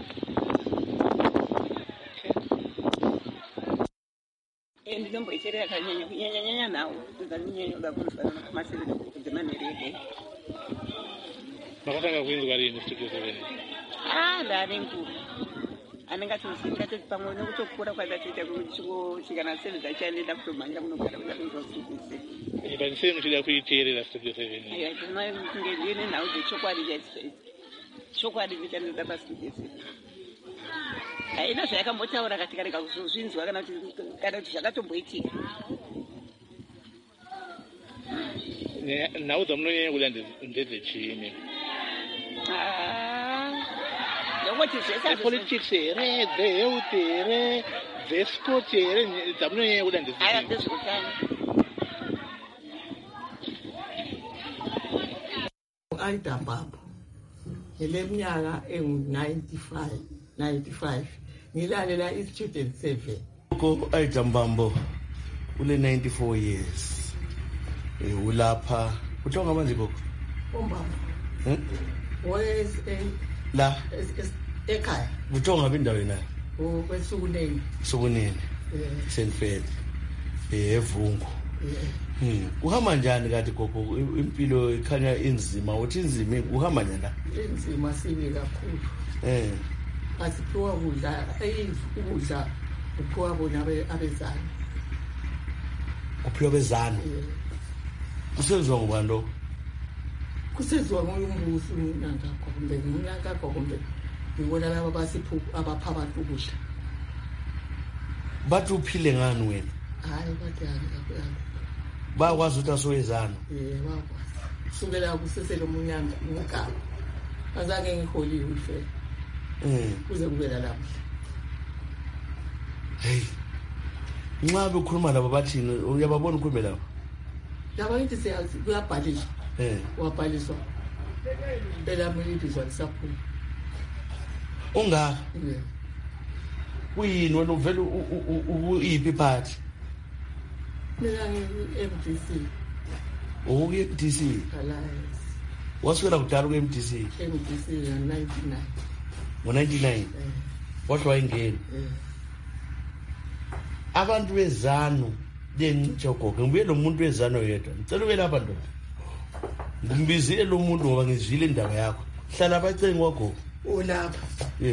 ndinomboiteerera kunyanya nawo ndinyanyoda kufanana kumaseveni kudzimanerege makatanga kuinzwa rini studio 7 ndane nguva anenge atoti pamwe nekutokura kwandatoita kusvika na 7 dzachianenda kutomhanya kunogara kuda kunzwa studio 7 panisei muchida kuiteerera studio 7 kunge ndiene nhau dzechokwadi chaizvaizvi chokwadi ndichandoda pastudio 7 haina zvayakambotaura katika kuzozvinzwa kana kuti zvakatomboitika nhau dzamunonyanya kuda ndedzechiini ndokuti zvese politics here dzehealth here dzesport here dzamunonyanya kuda ndezveutano aitambamba eleminyaka engu-95 ngilalela i-student 7 ko aitambambo ule 94 years ulapha uthonga manje koko umbamba la ekhaya uthonga bindaweni nayo kwesukunene senfed evungu uhamba njani kati koko impilo ikhanya inzima uthi inzima uhamba njani la inzima sibi kakhulu asiphiwa ukudla ukudla kuphiwa bona abezana kuphiwa bezana kusenziwa ngubani lo kusenziwa ngumbuso uNankakho kumbe uNankakho kumbe ngibona laba basiphu abapha abantu ukudla bathi uphile ngani wena hayi bathi akuyani bakwazi ukuthi asoyezana bakwazi sukela kuseselo munyanga ngikaba azange ngikholiwe fe kuze kube lapha hey nxa bekhuluma labo bathini uyababona ukhulume labo yaba into siyazi kuyabhaliswa wabhaliswa phela milibizwa lisaphuma ungaka kuyini wena uvela uyiphi party mina ngi-MDC uku-MDC alliance wasukela kudala ku-MDC ngo-99 kodwa wayingeni abantu bezanu lengijogoge ngibuye lo muntu wezano yedwa ngicela ube lapha ndoda ngimbizile lo muntu ngoba ngizwile indaba yakho hlala abacengi wagogo ulapha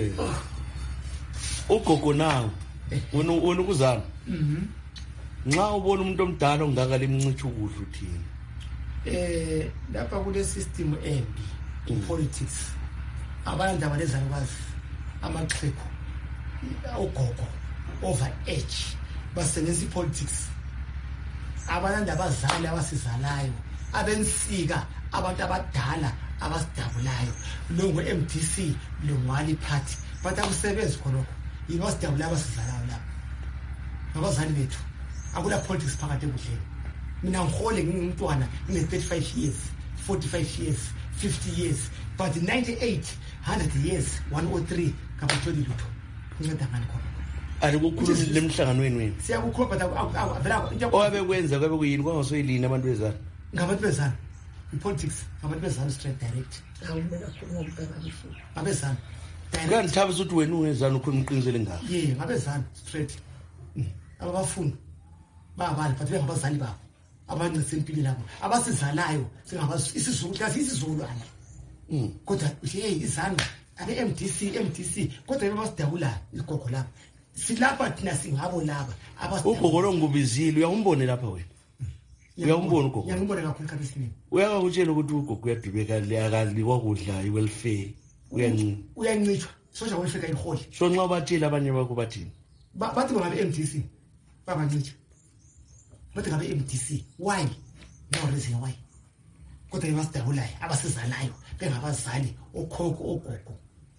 ugogo nawo wena ukuzana nxa ubona umuntu omdala ongaka lemncithi ukudla uthini lapha kule system embi in politics abantu abalezalukwazi amaxhego ugogo over age basebenzisa ipolitics abantu abazali abasizalayo abensika abantu abadala abasidabulayo longo MDC longwali party bathi akusebenzi khonokho yini basidabulayo abasizalayo lapha abazali bethu akula politics phakathi ekudleni mina ngihole ngingumntwana ngine-35 years 45 years 50 years but 98 100 years 103 kabatholi lutho nginceda ngani khona alikukhuluma lemhlanganweni wenu siyakukhuluma but owabekwenza kwabe kuyini kwangasoyilini abantu bezana ngabantu bezana ipolitics ngabantu bezana straight direct abezana kanti thabisa ukuthi wena ungezana ukhona umqinisele ngakho ngabezana straight abafundi babali but bengabazali babo abancisa impilo labo abasizalayo isizulu kodwa izana abe-MDC kodwa bebasidabula igogo labo silapha thina singabo laba ugogo lo ngubizile uyawumbone lapha wena uyawumbona ugogo ngiyambona kakhulu kabisini uyakutshela ukuthi ugogo uyadubeka akadliwa kudla i-welfare uyancitshwa social welfare kayiholi so nxa bathile abanye bakho bathini bathi bangabe-MDC babancitsha bathi ngabe-MDC why no reason why kodwa bebasidabulayo abasizalayo bengabazali okhokho ogogo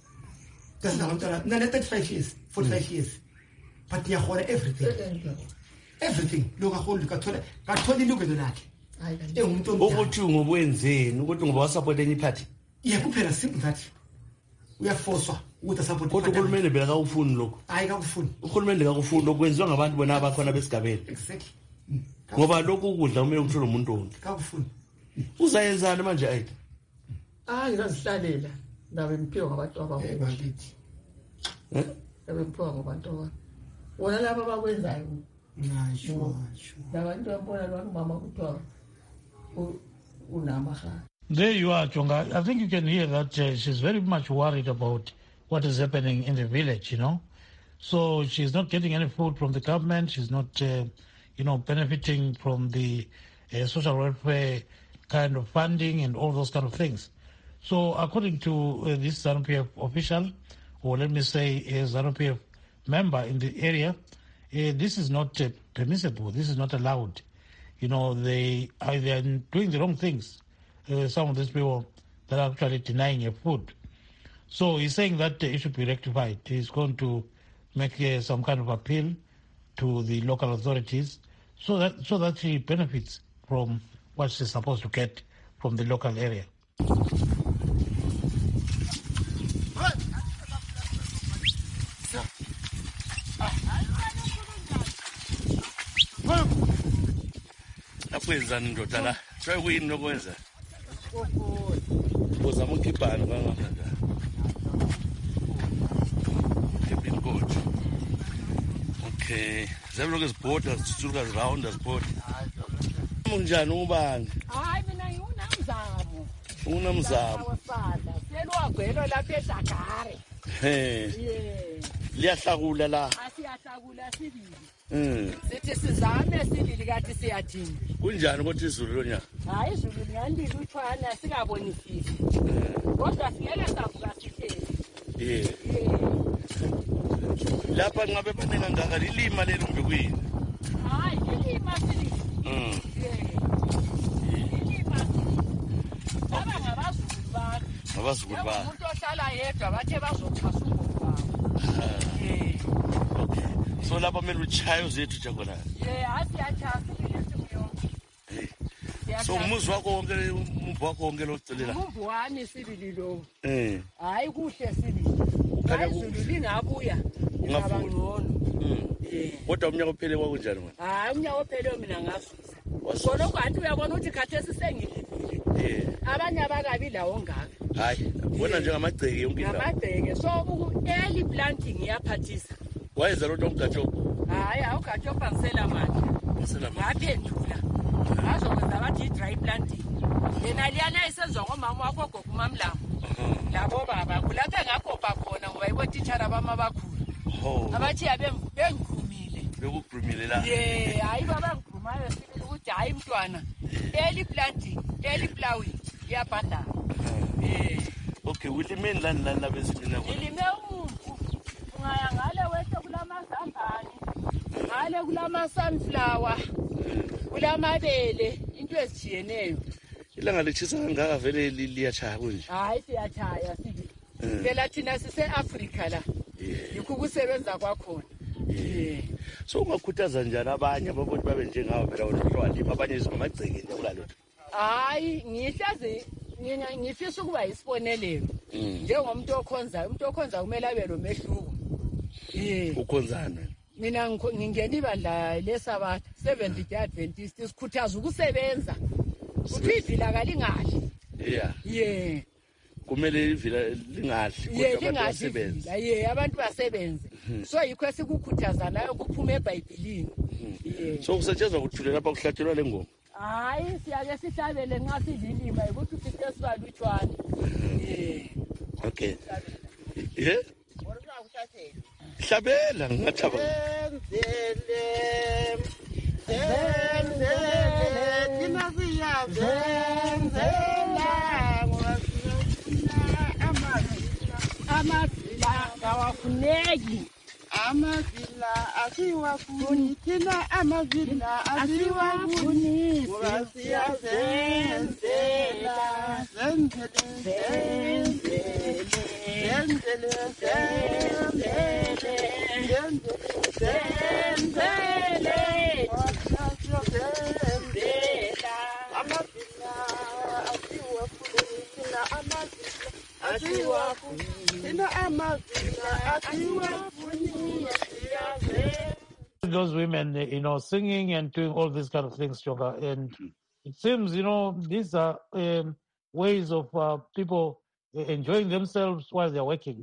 nale 35 years 45 years but ngiyahola everything lokaholi kathola ilungelo lakhe engumuntu ukuthi ngokwenzeni ukuthi ngoba wasupport enye party kuphela simple that uyaforcwa ukuthi support kodwa uhulumende bela akufuni lokho akakufuni uhulumende akakufuni okwenziwa ngabantu bona abakhona besigabeni exactly ngoba lokhu ukudla kumele kuthola umuntu wonke akakufuni uzayenzana manje ayike ngizasihlalela nabe mphiwa ngabantu abakithi nabe mphiwa ngabantu abakithi wona laba bakwenzayo nasho labantu abona lwana mama kuthiwa unamaha. There you are, Chonga. I think you can hear that she's very much worried about what is happening in the village, So she's not getting any food from the government. She's not, benefiting from the social welfare kind of funding and all those kind of things. So according to this ZANU-PF official, or let me say a ZANU-PF member in the area, this is not permissible. This is not allowed. They are doing the wrong things. Some of these people that are actually denying a food. So he's saying that it should be rectified. He's going to make some kind of appeal to the local authorities so that she benefits from what she's supposed to get from the local area. Akwenzani ndoda la? Try kuyini lokwenza? Uzama ukhiphana kangaka. Keeping good. Okay. Zeblock is border, Stuka round as border. Munjani ubani? Hayi mina ngiunamzamo. Unamzamo. Selwagwelo lapha eZagare. Liyahlakula la. Asiyahlakula sibili. Sithi sizame sibili kathi siyathini. Kunjani ukuthi izulu lonyaka? Hayi izulu ngiyandile uthwana singabonisisi. Kodwa singeke savuka sihleli. Lapha ngabe banenga ngaka lilima lelo mbe kuyini? Hayi lilima sibili. Lilima. Baba ngabazulu bakhe. Ngabazulu bakhe. Umuntu ohlala yedwa bathe bazoxhasa ugogo. So lapha mele uchayo zethu jakona. Asiyachasa isibuyo. So umuzi wakho wonke umvu wakho wonke lo celela. Umvu wami sibili lo. Hayi kuhle sibili. Izulu lingabuya. Ngaba ngcono. Kodwa umnyaka ophele kwakunjani manje? Hayi umnyaka ophele mina ngasusa. Wasolo kanti uyabona ukuthi khathesi sengilipile. Abanye abakabi lawo ngaka. Hayi, bona njengamagceke yonke indawo. Ngamagceke. So early planting iyaphathisa. Wayenza lo ntomgatshopo? Hayi awugatshopa ngisela manje. Ngaphendula. Bazokwenza bathi i-dry planting. Yena liyana isenziwa ngomama wakho gogo uMamlambo. Labo baba kulapha engagobha khona ngoba yibo titshara bama bakhulu. Abathi bengikhumile. Bekukhumile la. Hayi baba ngikhumayo sibili ukuthi hayi mntwana. Early planting, early plowing iyabhadala. Okay, ulimeni lani labezimina khona? Ilime umumfu. Ungaya ngale wethu kulamazambane. Ngale kulama sunflower. Kulamabele into ezijiyeneyo. Ilanga lechisa kangaka vele liyachaya kunje. Hayi siyachaya sibili. Phela thina sise Africa la. Yikho kusebenza kwakhona. So ungakhuthaza njani abanye ababothi babe njengawo phela wona abanye izimagceke nje kulalotho. Hayi ngihlaze ngifisa ukuba isibonelelo. Njengomuntu okhonzayo, umuntu okhonza kumele abe lo mehluko. Ukhonzana. Mina ngingena ibandla leSabatha Seventh Day Adventist sikhuthaza ukusebenza. Ukuthi ivila kalingahle. kumele ivila lingadli kodwa abantu basebenze. Abantu basebenze. So yikho esikukhuthazanayo kuphuma eBhayibhelini. So kusetshenzwa ukuthulela lapha kuhlatshelwa lengoma. Hayi siyake sihlabele nxa sidlilima ukuthi uFisto sibalutshwana. Okay. Hlabela ngathaba. Thina siyazenzela amavila kawafuneki. Amavila asiwafuni thina amavila asiwafuni ngoba siyazenzela those women, singing and doing all these kind of things, Jonga. And it seems, these are ways of people enjoying themselves while they're working.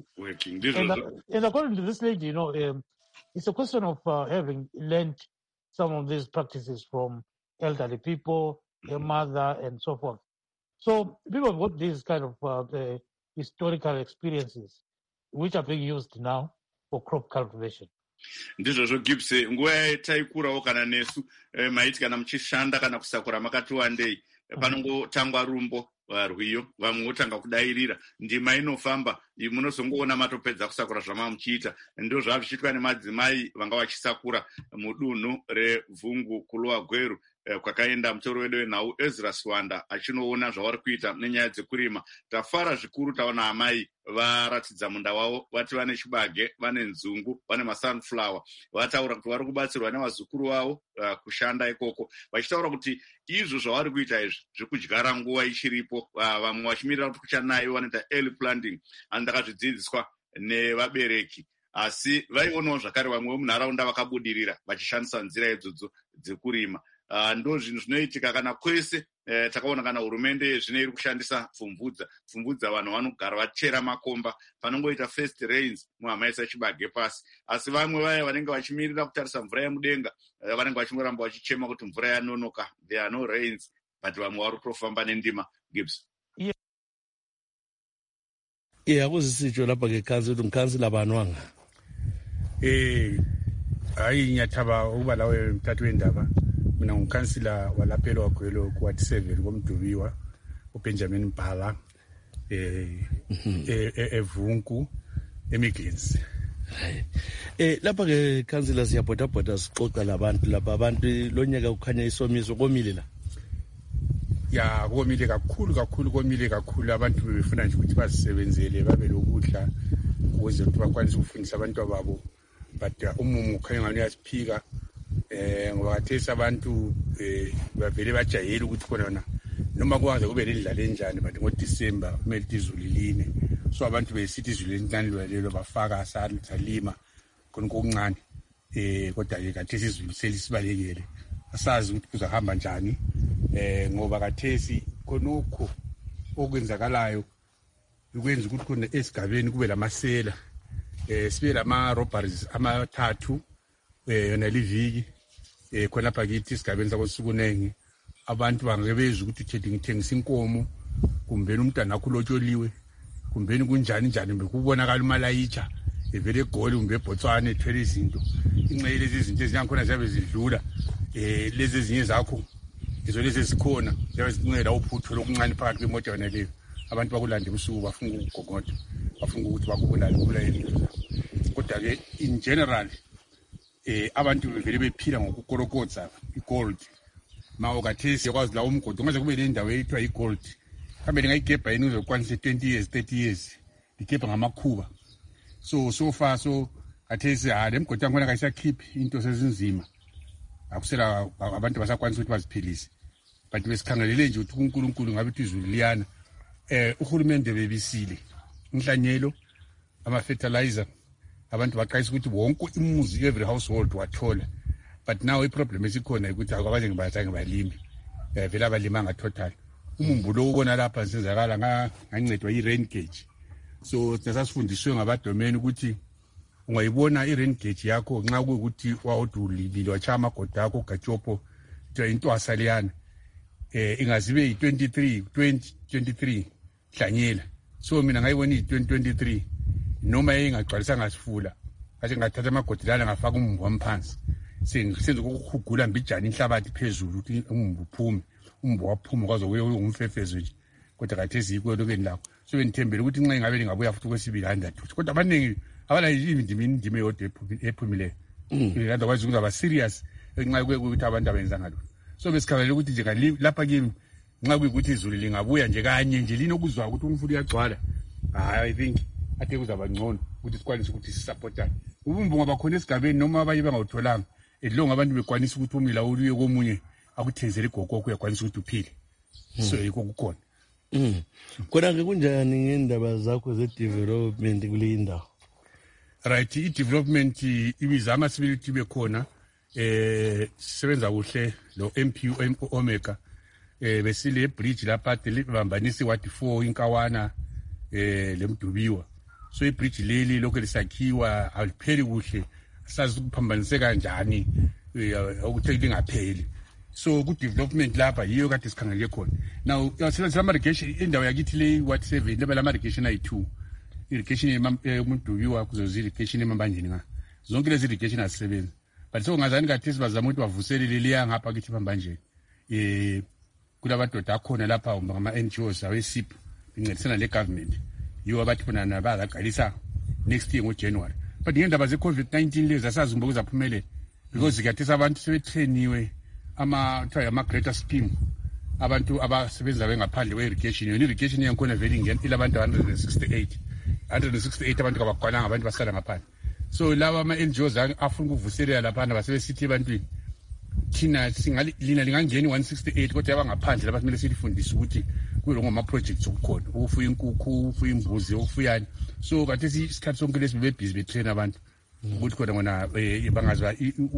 And according to this lady, it's a question of having learned some of these practices from elderly people, their mother, and so forth. So people have got these kind of historical experiences, which are being used now for crop cultivation. Ndizvo Gibbs, nguva taikurawo kana nesu maiti kana muchishanda kana kusakura makati wandei panongotangwa rumbo rwiyo vamwe votanga kudairira ndima inofamba munozongoona matopedza kusakura zvama muchiita ndo zvava zvichiitwa nemadzimai vanga vachisakura mudunhu revhungu kulowa gweru kwakaenda mutoro wedu wenhau Ezra Swanda achinoona zvavari kuita nenyaya dzekurima. Tafara zvikuru taona amai varatidza munda wavo vati vane chibage, vane nzungu, vane masunflower. Vataura kuti vari kubatsirwa nevazukuru vavo kushanda ikoko, vachitaura kuti izvo zvavari kuita izvi zvekudyara nguva ichiripo. Vamwe vachimirira kuti kuchanaivo vanoita early planting, andakazvidzidziswa nevabereki. Asi vaionawo zvakare vamwe vemunharaunda vakabudirira vachishandisa nzira idzodzo dzekurima. Ndo zvinhu zvinoitika kana kwese takaona kana hurumende zvine iri kushandisa pfumvudza vanhu vanogara vachera makomba panongoita first rains muhamaisa chibage pasi. Asi vamwe vaya vanenge vachimirira kutarisa mvura yemudenga vanenge vachingoramba vachichema kuti mvura yanonoka, there are no rains, but vamwe vari kutofamba nendima. Gibbs. Akuzisitsho lapha ke council umkhansila banwanga. Hayi nyathaba ukuba lawe mthathu wendaba. Mina ngumkhansila walaphelo wagwelo kuward 7 komdubiwa uBenjamin Mbhala evunku eMiggins. Lapha ke councilor siyabhodabhoda sixoxa labantu lapha abantu lonyaka kukhanya isomiso komile la. Ya komile kakhulu komile kakhulu abantu befuna nje ukuthi bazisebenzele babe lokudla ukuze ukuthi bakwanise ukufundisa abantu ababo, but umumu ukhanya ngani uyasiphika ngoba kathesi abantu bavele bajayele ukuthi khona noma kuwaze kube lendlala enjani, but ngoDisemba kumele izulu line, so abantu besithi izulu elincane lelo bafaka salima khona kokuncane kodwa ke kathesi izulu selisibalekele asazi ukuthi kuzahamba njani ngoba kathesi khonokho okwenzakalayo ukwenza ukuthi khona esigabeni kube lamasela sibe lama robberies amathathu yona liviki khona phakithi isigabeni sakosukunenge abantu bangebeza ukuthi ngithengisa inkomo kumbe umntana wakho lotsholiwe kumbe kunjani bekubonakala umalayitsha evele egoli kumbe eBotswana ethwele izinto inxele lezi zinto eziyakhona ziyabe zidlula lezi ezinye zakho izo lezi zikhona ziyabe zincela uphutho lokuncane phakathi kwemoto yona leyo abantu bakulanda ebusuku bafuna ukugogoda bafuna ukuthi bakubulale into kodwa ke in general abantu bevele bephila ngokukorokodza igold mawo kathesi yakwazi la umgodi ungaze kube nendawo eyithiwa igold kambe lingayigebha yini uzokwanisa 20 years 30 years ligebha ngamakhuba so far kathesi le mgodi yakhona kayisakhiphi into sezinzima akusela abantu basakwanisa ukuthi baziphilise, but besikhangelele nje ukuthi uNkulunkulu ngabe ithi izulu liyana uhulumende bebisile inhlanyelo ama-fertilizer abantu baqayisa ukuthi wonke imuzi every household wathola, but now iproblem esikhona ukuthi akwaze ngibalimi vele abalimanga total umumbulo ukona lapha senzakala ngancedwa i-rain gauge. So sasifundiswe ngabadomeni ukuthi ungayibona i-rain gauge yakho nxa kuyukuthi wawudulile wachaya amagoda akho gatshopo intwasa leyana ingazibe yi-23 hlanyela. So mina ngayibona iyi-2023 noma ingagcwalisanga sifula kase ngathatha amagoda lana ngafaka umumbu wamphansi senze ukuhugula mbijana inhlabathi phezulu ukuthi umumbu uphume. Umumbu waphuma kwaze kuye umfefezo nje kodwa kathesi yikwelokeni lakho. So benithembele ukuthi nxa ingabe lingabuya futhi kwesibili 100 kodwa abaningi abala indima yodwa ephumileyo. Otherwise kuzaba serious nxa kuyekuthi abantu abenza ngalo. So besikhalela ukuthi nje lapha kimi nxa kuyikuthi izulu lingabuya nje kanye nje linokuzwa ukuthi umfula uyagcwala. I think ade kuzaba ngcono ukuthi sikwanise ukuthi sisupportane. Ubumbu ngoba khona esigabeni noma abanye bangawutholanga edlonga abantu bekwanisa ukuthi umila uluye komunye akuthenzele igogoko uyakwanisa ukuthi uphile. So yikho kukhona. Kodwa-ke kunjani ngendaba zakho ze-development kule indawo? Right, i-development ibizama sibili ukuthi ibe khona. Sisebenza kuhle lo MPU Omega. Besile bridge lapha libambanisi wathi 4 inkawana lemdubiwa. So ibridge leli lokho lisakhiwa alipheli kuhle. Sazi ukuphambaniseka kanjani ukuthi lingapheli. So ku development lapha yiyo kade sikhangele khona. Now yasebenzisa ama irrigation indawo yakithi le what 7 leba lama irrigation ayi2. Irrigation emundubiwa kuzozi irrigation emambanjini nga. Zonke lezi irrigation azisebenza. But so ngazani kade sibazama ukuthi bavuselele liya ngapha kithi phambanjeni. Kulabadoda akhona lapha ngama NGOs awesip incedisana le government. Yiwo abathi bona nabaqalisa next year ngoJanuary. But ngendaba ze COVID-19 lezi asazi umbe kuzaphumelela because zikathisa abantu sebetrainiwe ama greater scheme abantu abasebenza bengaphandle kwe-irrigation. Yona irrigation yakhona vele ingena ilabantu 168 abantu abagqwalanga abantu basala ngaphandle. So laba ama-NGOs afuna ukuvuselela laphana basebesithi ebantwini thina lina lingangeni 168 kodwa yabangaphandle lapha kumele silifundise ukuthi kulo ngama-projects okukhona ukufuya inkukhu ufuya imbuzi ukufuyani. So kade isikhathi sonke lesi bebhizi betrain abantu ukuthi khona ngona bangazwa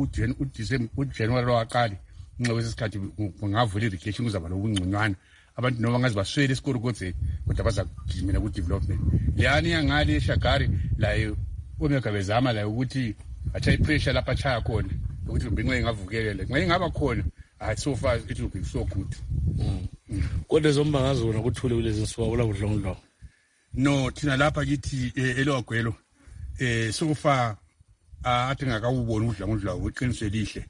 uJanuary waqali nxa kwesikhathi ngavula irrigation kuzaba lobungconywana abantu noma ngazi baswele esikolo kodwa bazagijimela ku-development. Leyani yangale eShagari layo Omega bezama layo ukuthi achaye pressure lapha achaya khona ukuthi ngenxa ingavukelela nxa ingaba khona so far it will be so good. Kodwa zomba ngazona kuthule kulezi nsuku kula kudlonglo. No thina lapha kithi elogwelo so far athi ngakawubona udlonglo uqiniswe lihle.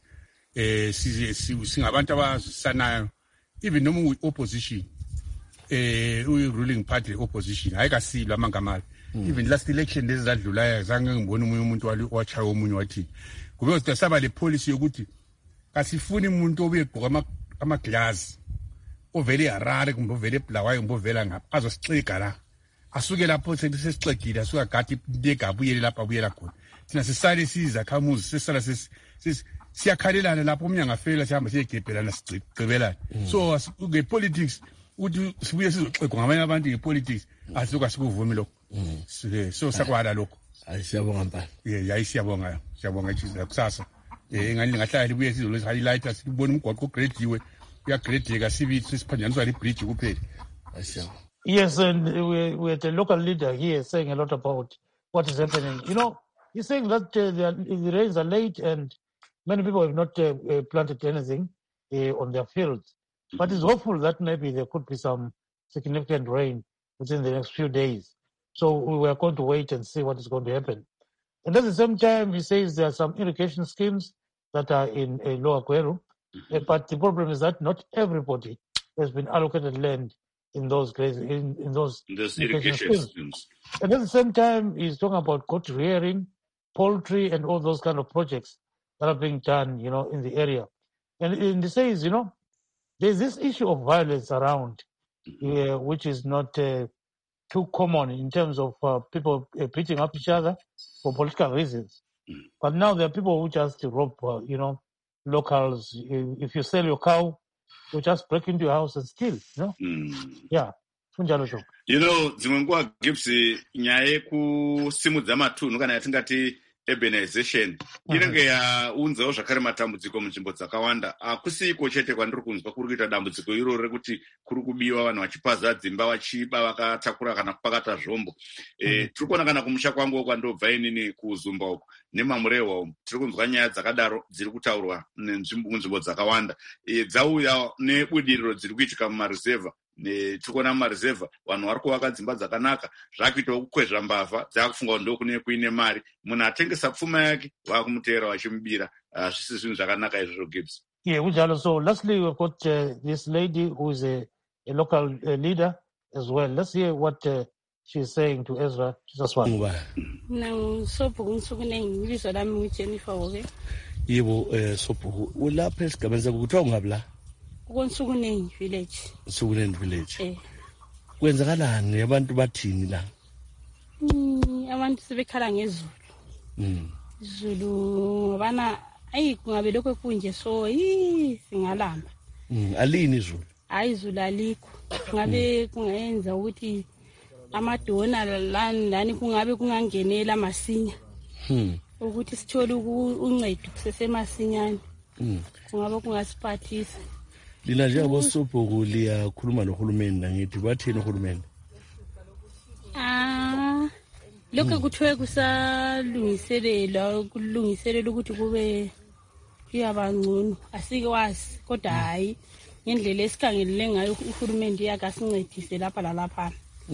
Singabantu abasanayo even noma uyi-opposition uyi-ruling party opposition ayikasilwa amangamayo. Even last election lezi zadlulayo zange ngibone umuntu wachaya omunye wathi kube sasaba le policy yokuthi kasifuni umuntu obuye egqoka amaglass ovele Harare kumbe ovele eBulawayo kumbe ovela ngapha azosixega la asuke lapho sesixegile asuka gadi legabuyele lapha abuyela khona. Thina sisale sizakhamuzi sesala siyakhalelana lapho umnyanga fela sihamba siyegebhelana sigcibelana. So nge-politics uthi sibuye sizoxegwa ngabanye abantu nge-politics asuka sikuvumi lokho. So sakwala lokho. Siyabonga mpala. Yayi siyabonga kusasa. Ngani ngahlala libuye sizolo highlighter sibone umgwaqo ogrediwe uyagredeka sibithi siphanjaniswa libridge kuphela. Yes, and we had a local leader here saying a lot about what is happening. You know, he's saying that the rains are late and many people have not planted anything on their fields. But he's hopeful that maybe there could be some significant rain within the next few days. So we are going to wait and see what is going to happen. And at the same time, he says there are some irrigation schemes that are in Lower Gweru. But the problem is that not everybody has been allocated land in those in those irrigation schemes. And at the same time, he's talking about goat rearing, poultry, and all those kind of projects that are being done, you know, in the area. And he says, you know, there's this issue of violence around, which is not too common in terms of people beating up each other for political reasons. But now there are people who just rob, you know, locals. If you sell your cow, you just break into your house and steal, you know? Yeah. You know, dzimwe nguwa Gibbs nyaye kusimudza matunhu kana yatingati urbanization inenge yaunzawo zvakare matambudziko munzvimbo dzakawanda. Akusiko chete kwandiri kunzwa kuri kuita dambudziko iroro rekuti kuri kubiwa vanhu vachipaza dzimba vachiba vakatakura kana kupakata zvombo. Tiri kuona kana kumusha kwangu kwandobva inini kuzumba uko nemamurehwa umo tiri kunzwa nyaya dzakadaro dziri kutaurwa munzvimbo dzakawanda dzauya nebudiriro dziri kuitika mumarizevha. Tiri kuona mumarizevha vanhu vari kuvaka dzimba dzakanaka zvakuitawo kukwezva mbavha dzakufunga kuti ndokune kuine mari. Munhu atengesa pfuma yake vakumuteera vachimubira. Zvisi zvinhu zvakanaka izvozvo Gibbs. Yeah, Ujalo. So lastly, we've got this lady who is a local leader as well. Let's hear what she's saying to Ezra. Jesus one. Now, so Pugunsukuning, Viso Dam Jennifer Woge. Yebo, Sopu, ulapha esigabeni kuthiwa ngabla. Kunsukuning village. Sukuning village. Kwenzakalani abantu bathini la? Abantu sebekhala ngezulu. Izulu bana ayi kungabe lokho kunje so singalamba. Alini izulu? Hayi izulu alikho. Ngabe kungayenza ukuthi amadona lani kungabe kungangenela masinya. Ukuthi sithole uncedo kusesemasinyane. Kungabe kungasiphathisa. Lina njengabo Sopoku liyakhuluma nohulumeni nangithi bathini uhulumeni? Lokho kuthiwe kusalungiselela ukuthi kube kuyabangcono asikwazi kodwa hayi ngendlela esikhangelele ngayo uhulumeni yakasincedise lapha lalapha.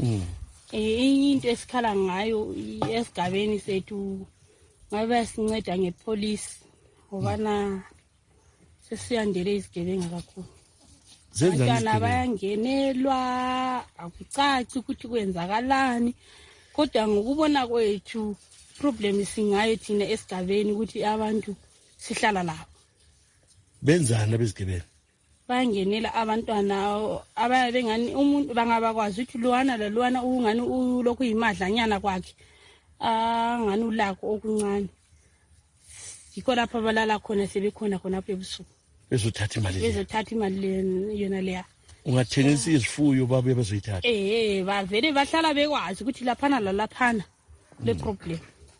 Into esikhala ngayo esigabeni sethu ngabe sinceda ngepolice ngobana sesiyandele izigebenga kakhulu. Abantwana bayangenelwa akucaci ukuthi kwenzakalani kodwa ngokubona kwethu problem singayo thina esigabeni ukuthi abantu sihlala lapho. Benzana bezigebenga? Bayangenela abantwana abayabengani umuntu bangabakwazi ukuthi luwana ungani ulokhu yimadlanyana kwakhe ngani ulakho okuncane. Yikho lapha balala khona sebekhona khonapho ebusuku. Bezothatha imali yona leya. Ungathengisa izifuyo babe bazoyithatha. Bavele bahlala bekwazi ukuthi laphana lalaphana le problem.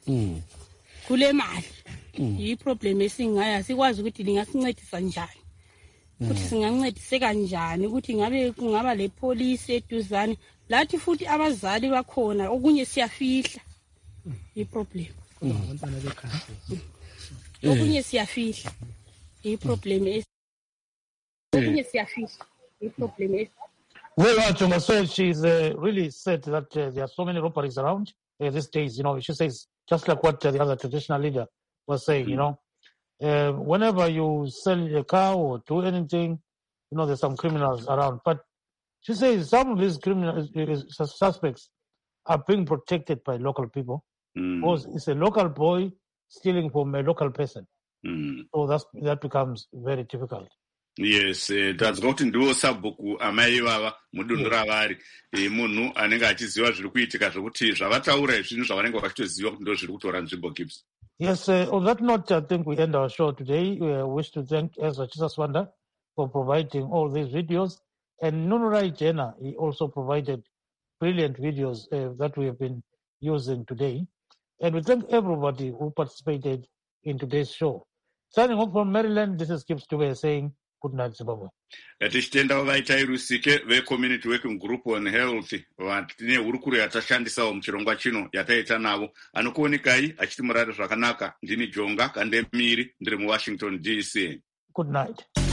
Kule mali. Yi problem esingayo sikwazi ukuthi lingasincedisa njani. Futhi singancedise kanjani ukuthi ngabe kungaba le police eduzane lathi futhi abazali bakhona okunye siyafihla. Yi problem. Abantwana bekhaya. Okunye siyafihla. Yi problem is. Okunye siyafihla. Yi problem is. Well, Chunga said she's really said that there are so many robberies around these days. She says just like what the other traditional leader was saying. Whenever you sell a car or do anything, there's some criminals around. But she says some of these criminal suspects are being protected by local people because it's a local boy stealing from a local person. So that becomes very difficult. Yes, tadzwa kuti ndiwo sabhuku amai vava mudunhu ravari munhu anenge achiziva zviri kuitika zvokuti zvavataura zvinhu zvavanenge vachitoziva kuti ndo zviri kutora nzvimbo Gibbs. Yes, on that note, I think we end our show today. We wish to thank Ezra Chisaswanda for providing all these videos. And Nunurai Jena, he also provided brilliant videos that we have been using today. And we thank everybody who participated in today's show. Signing off from Maryland, this is Gibbs Dube saying good night, Zimbabwe. Tichitenda vaitai Rusike ve-Community Working Group on Health vatine hurukuro yatashandisawo muchirongwa chino yataita navo. Anokuonekai achiti murare zvakanaka. Ndini Jonga Kandemiri ndiri muWashington DC. Good night.